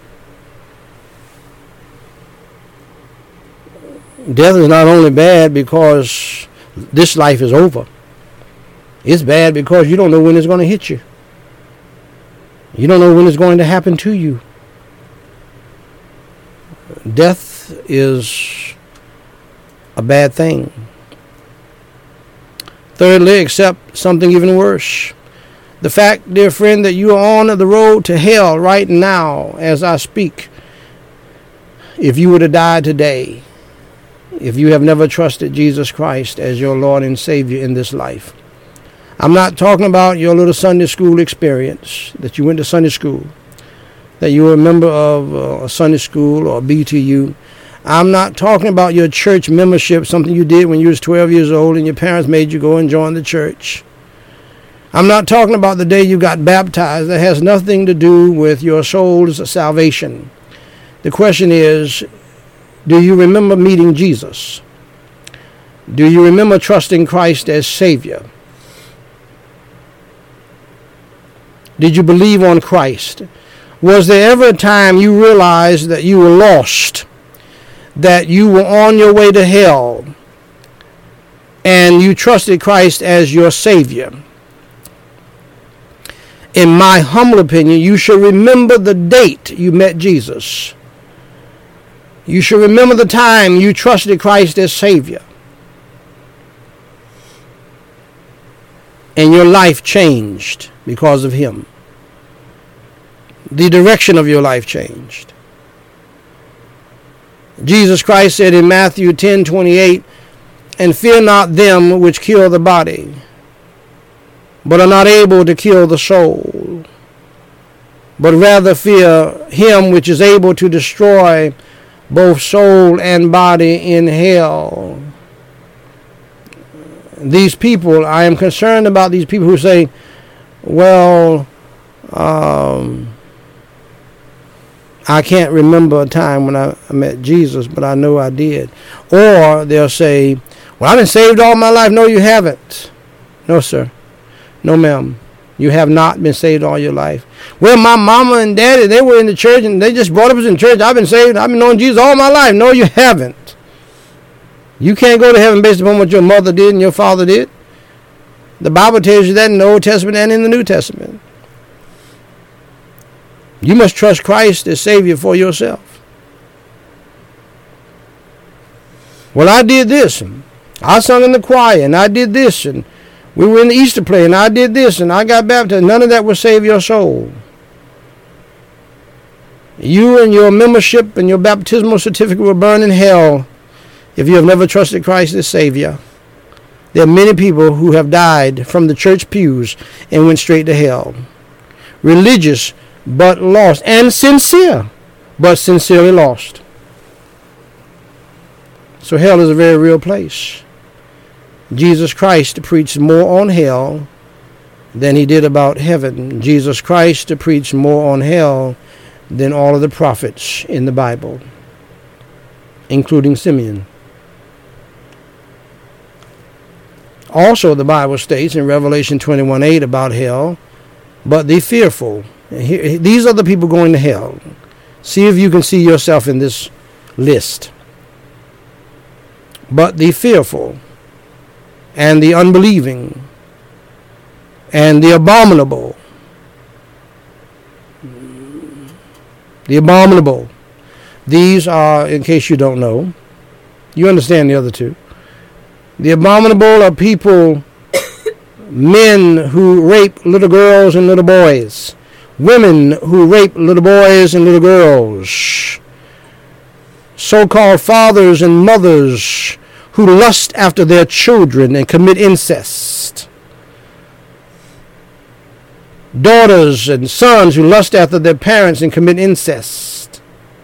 Death is not only bad because this life is over. It's bad because you don't know when it's going to hit you. You don't know when it's going to happen to you. Death is a bad thing. Thirdly, accept something even worse. The fact, dear friend, that you are on the road to hell right now as I speak. If you were to die today, if you have never trusted Jesus Christ as your Lord and Savior in this life. I'm not talking about your little Sunday school experience, that you went to Sunday school, that you were a member of uh, a Sunday school or B T U. I'm not talking about your church membership, something you did when you was twelve years old and your parents made you go and join the church. I'm not talking about the day you got baptized. That has nothing to do with your soul's salvation. The question is, do you remember meeting Jesus? Do you remember trusting Christ as Savior? Did you believe on Christ? Was there ever a time you realized that you were lost, that you were on your way to hell, and you trusted Christ as your Savior? In my humble opinion, you should remember the date you met Jesus. You should remember the time you trusted Christ as Savior. And your life changed because of Him. The direction of your life changed. Jesus Christ said in Matthew ten twenty-eight, "And fear not them which kill the body, but are not able to kill the soul, but rather fear Him which is able to destroy both soul and body in hell." These people, I am concerned about these people who say, well, um, I can't remember a time when I met Jesus, but I know I did. Or they'll say, well, I've been saved all my life. No, you haven't. No, sir. No, ma'am. You have not been saved all your life. Well, my mama and daddy, they were in the church and they just brought us in church. I've been saved. I've been knowing Jesus all my life. No, you haven't. You can't go to heaven based upon what your mother did and your father did. The Bible tells you that in the Old Testament and in the New Testament. You must trust Christ as Savior for yourself. Well, I did this, and I sung in the choir, and I did this, and we were in the Easter play, and I did this, and I got baptized. None of that will save your soul. You and your membership and your baptismal certificate will burn in hell if you have never trusted Christ as Savior. There are many people who have died from the church pews and went straight to hell. Religious, but lost. And sincere, but sincerely lost. So hell is a very real place. Jesus Christ preached more on hell than he did about heaven. Jesus Christ preached more on hell than all of the prophets in the Bible, including Simeon. Also, the Bible states in Revelation twenty-one eight about hell, but the fearful. Here, these are the people going to hell. See if you can see yourself in this list. But the fearful, and the unbelieving, and the abominable. The abominable. These are, in case you don't know, you understand the other two. The abominable are people, men who rape little girls and little boys. Women who rape little boys and little girls. So-called fathers and mothers who lust after their children and commit incest. Daughters and sons who lust after their parents and commit incest.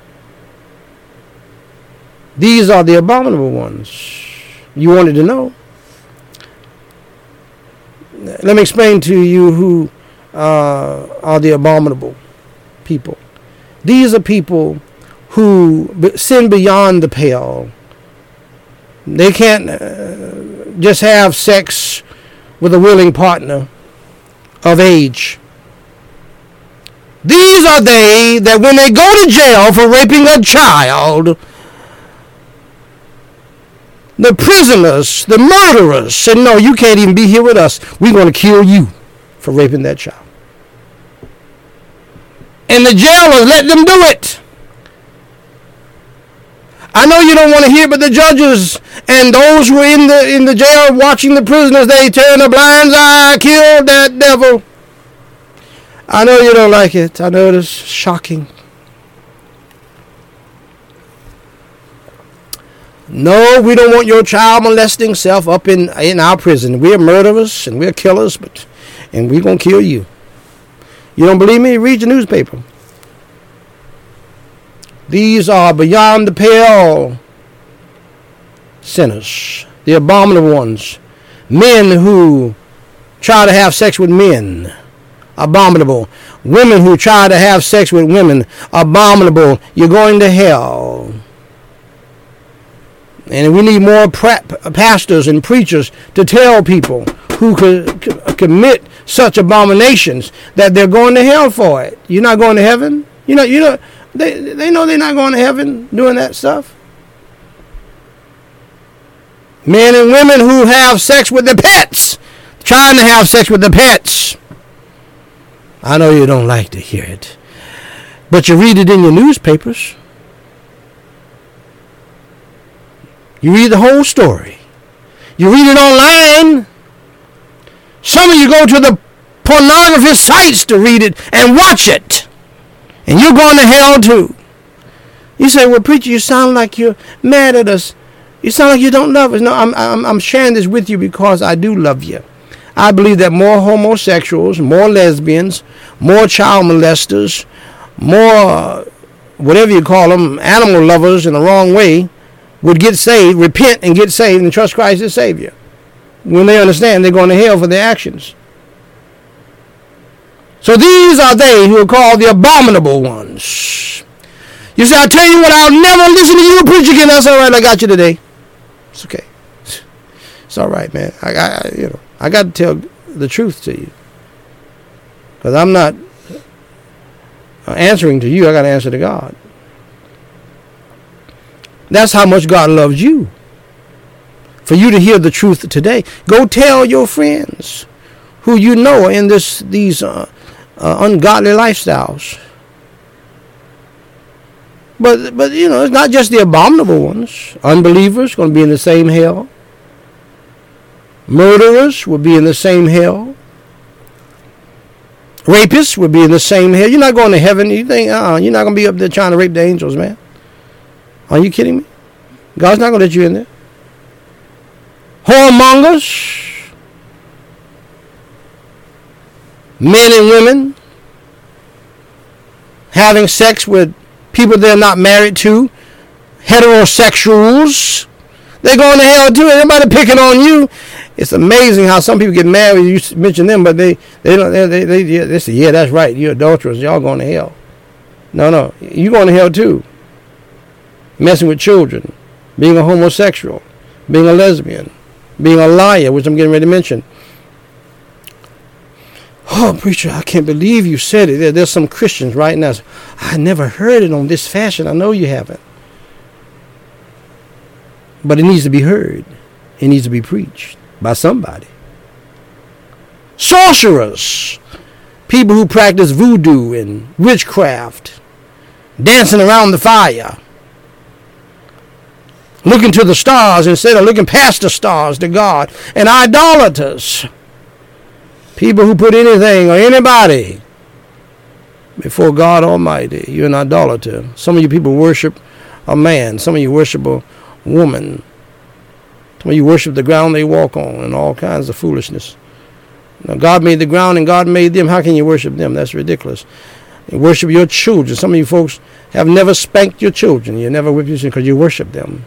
These are the abominable ones. You wanted to know. Let me explain to you who uh, are the abominable people. These are people who sin beyond the pale. They can't uh, just have sex with a willing partner of age. These are they that when they go to jail for raping a child, the prisoners, the murderers said, no, you can't even be here with us. We're going to kill you for raping that child. And the jailers let them do it. I know you don't want to hear, but the judges and those who are in the in the jail watching the prisoners, they turn a blind eye, kill that devil. I know you don't like it. I know it's shocking. No, we don't want your child molesting self up in, in our prison. We're murderers and we're killers, but and we're going to kill you. You don't believe me? Read your newspaper. These are beyond the pale sinners, the abominable ones, men who try to have sex with men, abominable. Women who try to have sex with women, abominable. You're going to hell. And we need more pastors and preachers to tell people who could commit such abominations that they're going to hell for it. You're not going to heaven. You know, you know, they they know they're not going to heaven doing that stuff. Men and women who have sex with their pets, trying to have sex with their pets. I know you don't like to hear it, but you read it in your newspapers. You read the whole story. You read it online. Some of you go to the pornography sites to read it and watch it. And you're going to hell too. You say, well, preacher, you sound like you're mad at us. You sound like you don't love us. No, I'm, I'm, I'm sharing this with you because I do love you. I believe that more homosexuals, more lesbians, more child molesters, more, whatever you call them, animal lovers in the wrong way, would get saved, repent and get saved and trust Christ as Savior. When they understand they're going to hell for their actions. So these are they who are called the abominable ones. You say, I tell you what, I'll never listen to you preach again. That's all right. I got you today. It's okay. It's all right, man. I, I you know, I got to tell the truth to you. Because I'm not answering to you. I got to answer to God. That's how much God loves you. For you to hear the truth today, go tell your friends who you know are in this these uh, uh, ungodly lifestyles. But but you know, it's not just the abominable ones. Unbelievers going to be in the same hell. Murderers will be in the same hell. Rapists will be in the same hell. You're not going to heaven. You think uh-uh, you're not going to be up there trying to rape the angels, man? Are you kidding me? God's not going to let you in there. Whoremongers, men and women having sex with people they're not married to, heterosexuals, they're going to hell too. Everybody picking on you. It's amazing how some people get married. You mention them, but they they don't. They they, they, they say, yeah, that's right. You're adulterers. Y'all going to hell. No, no, you going to hell too. Messing with children, being a homosexual, being a lesbian, being a liar, which I'm getting ready to mention. Oh, preacher, I can't believe you said it. There, there's some Christians right now. I never heard it on this fashion. I know you haven't. But it needs to be heard. It needs to be preached by somebody. Sorcerers, people who practice voodoo and witchcraft, dancing around the fire, looking to the stars instead of looking past the stars to God, and idolaters, people who put anything or anybody before God Almighty. You're an idolater. Some of you people worship a man. Some of you worship a woman. Some of you worship the ground they walk on and all kinds of foolishness. Now, God made the ground and God made them. How can you worship them? That's ridiculous. You worship your children. Some of you folks have never spanked your children. You never whipped your children because you worship them.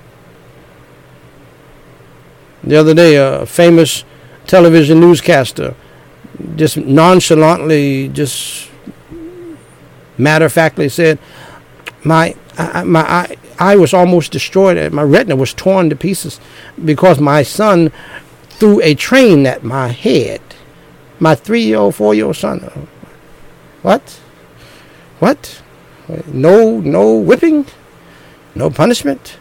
The other day, a famous television newscaster just nonchalantly, just matter-of-factly said, my I, my eye, eye was almost destroyed. My retina was torn to pieces because my son threw a train at my head. My three-year-old, four-year-old son. What? What? No, no whipping? No punishment?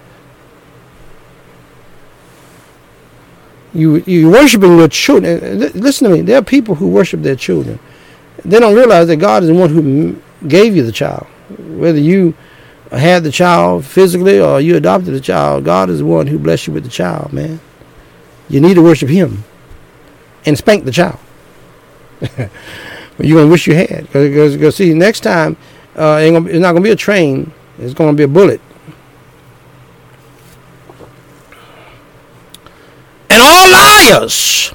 You, you're worshiping your children. Listen to me. There are people who worship their children. They don't realize that God is the one who gave you the child. Whether you had the child physically or you adopted the child, God is the one who blessed you with the child, man. You need to worship him and spank the child. You're going to wish you had. Because, because see, next time, uh, ain't gonna, it's not going to be a train. It's going to be a bullet. And all liars,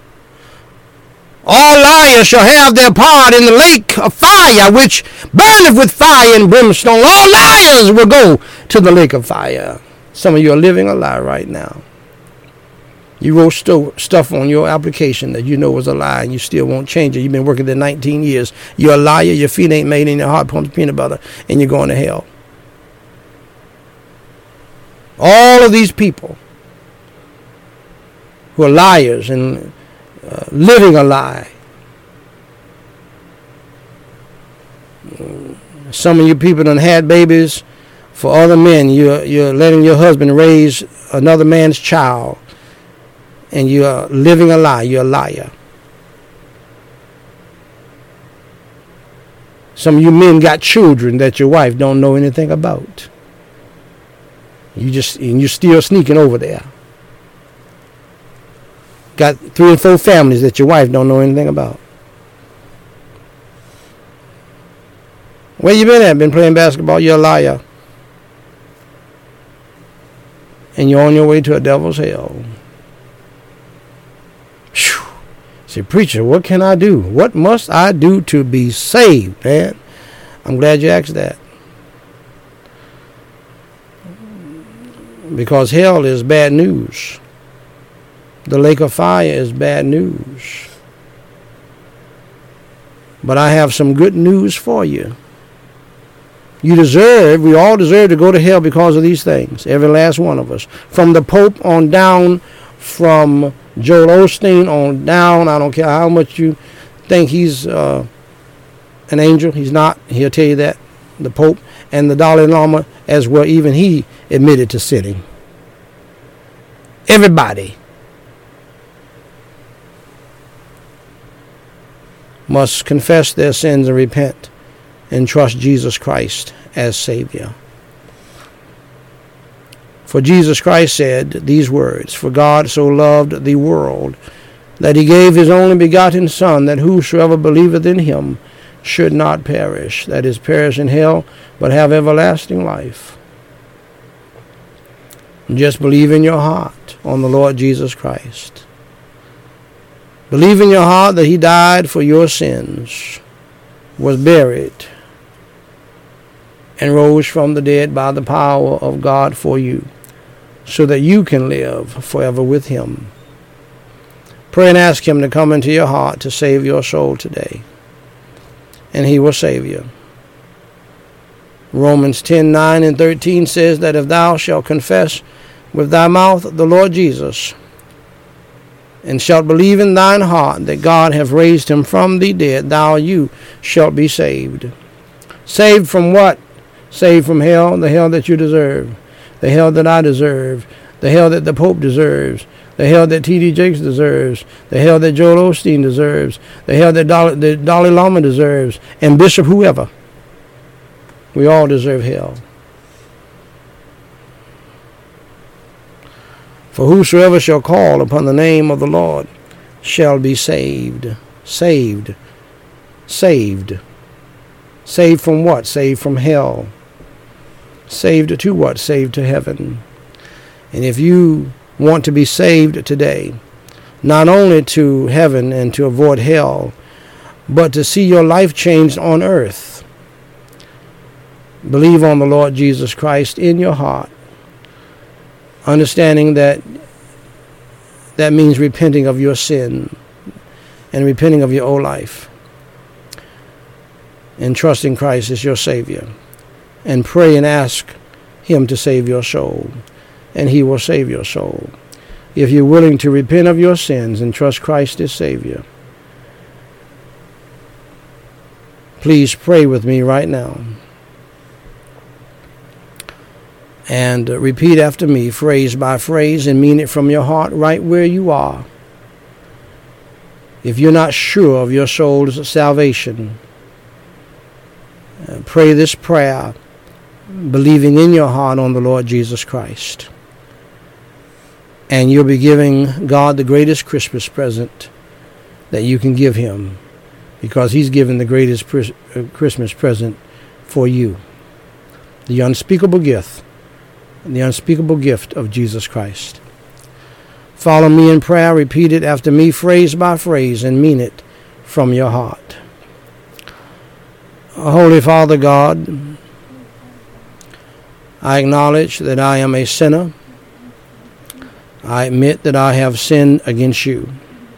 all liars shall have their part in the lake of fire, which burneth with fire and brimstone. All liars will go to the lake of fire. Some of you are living a lie right now. You wrote sto- stuff on your application that you know was a lie, and you still won't change it. You've been working there nineteen years. You're a liar. Your feet ain't made and your heart pumps peanut butter, and you're going to hell. All of these people who are liars and uh, living a lie. Some of you people done had babies for other men. You're, you're letting your husband raise another man's child. And you're living a lie. You're a liar. Some of you men got children that your wife don't know anything about. You just, and you're still sneaking over there. Got three or four families that your wife don't know anything about. Where you been at? Been playing basketball? You're a liar. And you're on your way to a devil's hell. Whew. Say, preacher, what can I do? What must I do to be saved, man? I'm glad you asked that. Because hell is bad news. The lake of fire is bad news. But I have some good news for you. You deserve, we all deserve to go to hell because of these things. Every last one of us. From the Pope on down, from Joel Osteen on down. I don't care how much you think he's uh, an angel. He's not. He'll tell you that. The Pope and the Dalai Lama as well. Even he admitted to sinning. Everybody must confess their sins and repent and trust Jesus Christ as Savior. For Jesus Christ said these words, "For God so loved the world that he gave his only begotten Son, that whosoever believeth in him should not perish," that is, perish in hell, but have everlasting life. Just believe in your heart on the Lord Jesus Christ. Believe in your heart that he died for your sins, was buried, and rose from the dead by the power of God for you, so that you can live forever with him. Pray and ask him to come into your heart to save your soul today, and he will save you. Romans ten, nine and thirteen says that if thou shalt confess with thy mouth the Lord Jesus, and shalt believe in thine heart that God hath raised him from the dead, thou you shalt be saved. Saved from what? Saved from hell, the hell that you deserve, the hell that I deserve, the hell that the Pope deserves, the hell that T D Jakes deserves, the hell that Joel Osteen deserves, the hell that Dalai, the Dalai Lama deserves, and Bishop whoever. We all deserve hell. For whosoever shall call upon the name of the Lord shall be saved. Saved. Saved. Saved from what? Saved from hell. Saved to what? Saved to heaven. And if you want to be saved today, not only to heaven and to avoid hell, but to see your life changed on earth, believe on the Lord Jesus Christ in your heart, understanding that that means repenting of your sin and repenting of your old life, and trusting Christ as your Savior, and pray and ask him to save your soul, and he will save your soul. If you're willing to repent of your sins and trust Christ as Savior, please pray with me right now. And repeat after me, phrase by phrase, and mean it from your heart right where you are. If you're not sure of your soul's salvation, uh, pray this prayer, believing in your heart on the Lord Jesus Christ. And you'll be giving God the greatest Christmas present that you can give him, because he's given the greatest pres- uh, Christmas present for you. The unspeakable gift, the unspeakable gift of Jesus Christ. Follow me in prayer, repeat it after me, phrase by phrase, and mean it from your heart. Holy Father God, I acknowledge that I am a sinner. I admit that I have sinned against you,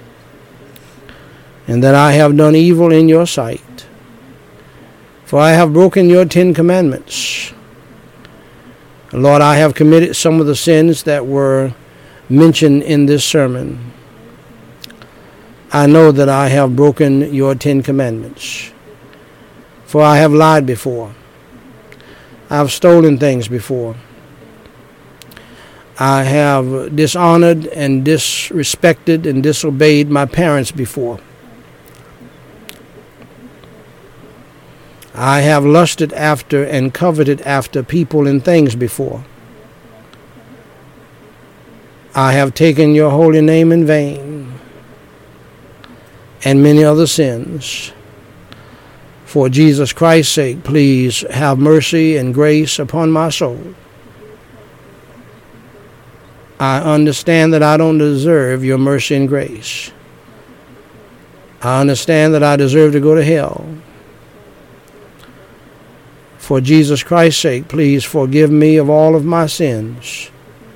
and that I have done evil in your sight. For I have broken your Ten Commandments. Lord, I have committed some of the sins that were mentioned in this sermon. I know that I have broken your Ten Commandments, for I have lied before. I have stolen things before. I have dishonored and disrespected and disobeyed my parents before. I have lusted after and coveted after people and things before. I have taken your holy name in vain, and many other sins. For Jesus Christ's sake, please have mercy and grace upon my soul. I understand that I don't deserve your mercy and grace. I understand that I deserve to go to hell. For Jesus Christ's sake, please forgive me of all of my sins.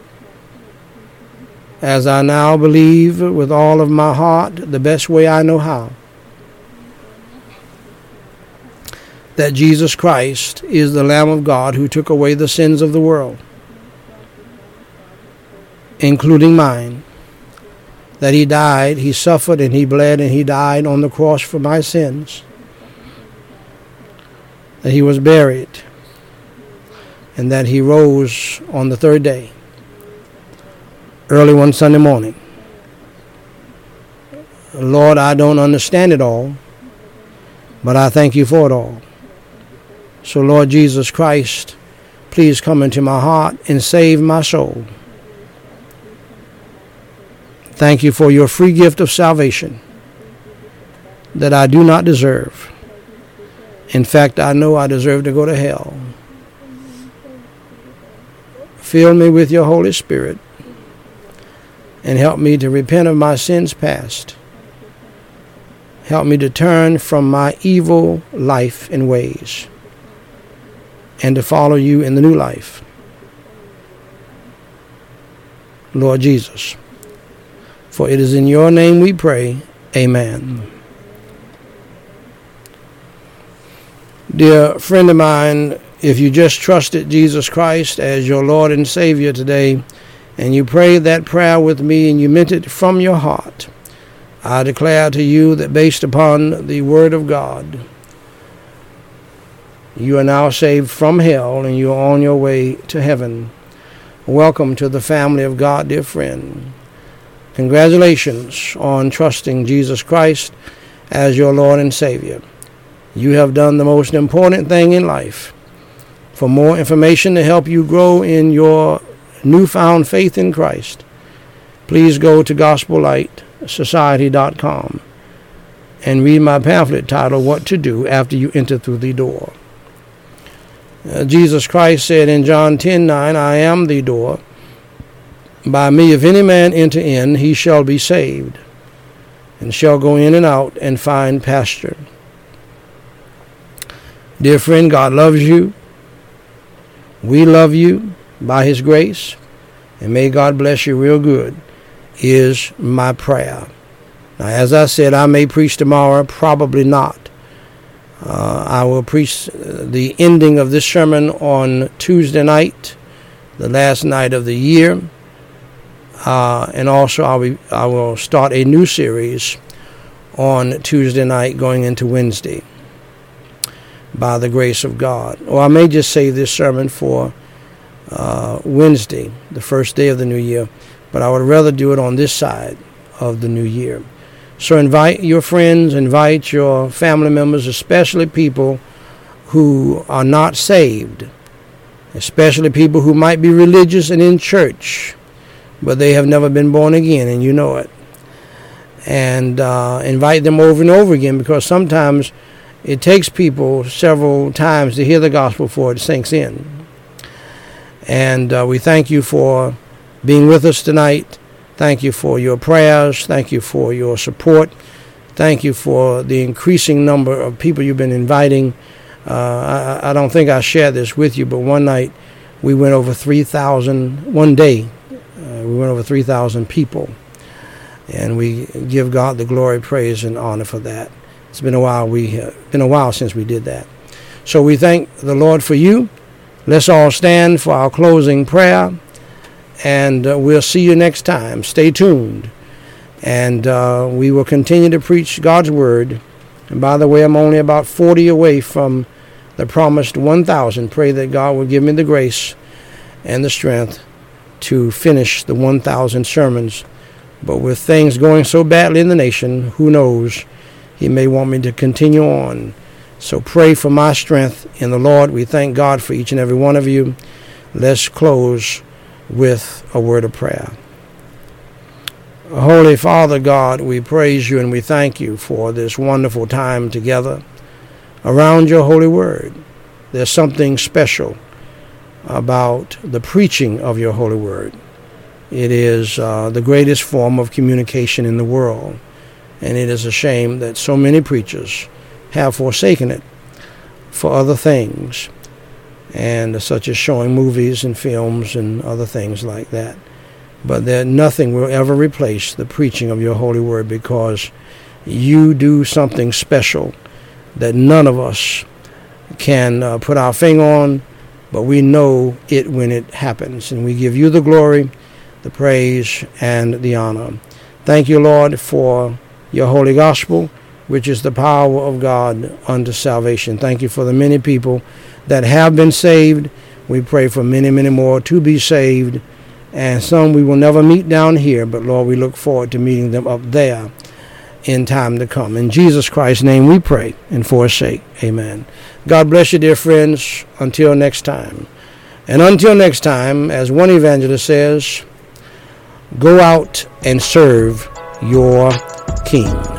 As I now believe with all of my heart, the best way I know how, that Jesus Christ is the Lamb of God who took away the sins of the world, including mine, that he died, he suffered, and he bled, and he died on the cross for my sins, that he was buried, and that he rose on the third day, early one Sunday morning. Lord, I don't understand it all, but I thank you for it all. So, Lord Jesus Christ, please come into my heart and save my soul. Thank you for your free gift of salvation that I do not deserve. In fact, I know I deserve to go to hell. Fill me with your Holy Spirit and help me to repent of my sins past. Help me to turn from my evil life and ways and to follow you in the new life. Lord Jesus, for it is in your name we pray. Amen. Dear friend of mine, if you just trusted Jesus Christ as your Lord and Savior today, and you prayed that prayer with me and you meant it from your heart, I declare to you that based upon the Word of God, you are now saved from hell and you are on your way to heaven. Welcome to the family of God, dear friend. Congratulations on trusting Jesus Christ as your Lord and Savior. You have done the most important thing in life. For more information to help you grow in your newfound faith in Christ, please go to gospel light society dot com and read my pamphlet titled What to Do After You Enter Through the Door. Uh, Jesus Christ said in John ten nine, I am the door. By me, if any man enter in, he shall be saved, and shall go in and out and find pasture. Dear friend, God loves you. We love you by his grace, and may God bless you real good, is my prayer. Now, as I said, I may preach tomorrow, probably not. Uh, I will preach the ending of this sermon on Tuesday night, the last night of the year. Uh, and also I'll be, I will start a new series on Tuesday night going into Wednesday, by the grace of God. Or I may just save this sermon for uh, Wednesday, the first day of the new year, but I would rather do it on this side of the new year. So invite your friends, invite your family members, especially people who are not saved, especially people who might be religious and in church, but they have never been born again, and you know it. And uh, invite them over and over again, because sometimes it takes people several times to hear the gospel before it sinks in. And uh, we thank you for being with us tonight. Thank you for your prayers. Thank you for your support. Thank you for the increasing number of people you've been inviting. Uh, I, I don't think I shared this with you, but one night we went over three thousand, one day, uh, we went over three thousand people. And we give God the glory, praise, and honor for that. It's been a while. We uh, been a while since we did that. So we thank the Lord for you. Let's all stand for our closing prayer. And uh, we'll see you next time. Stay tuned. And uh, we will continue to preach God's word. And by the way, I'm only about forty away from the promised one thousand. Pray that God will give me the grace and the strength to finish the one thousand sermons. But with things going so badly in the nation, who knows? He may want me to continue on. So pray for my strength in the Lord. We thank God for each and every one of you. Let's close with a word of prayer. Holy Father God, we praise you and we thank you for this wonderful time together around your holy word. There's something special about the preaching of your holy word. It is uh, the greatest form of communication in the world, and it is a shame that so many preachers have forsaken it for other things, and such as showing movies and films and other things like that. But there nothing will ever replace the preaching of your holy word, because you do something special that none of us can uh, put our finger on, but we know it when it happens, and we give you the glory, the praise, and the honor. Thank you, Lord, for your holy gospel, which is the power of God unto salvation. Thank you for the many people that have been saved. We pray for many, many more to be saved, and some we will never meet down here, but Lord, we look forward to meeting them up there in time to come. In Jesus Christ's name we pray, and for his sake, amen. God bless you, dear friends, until next time. And until next time, as one evangelist says, go out and serve your King.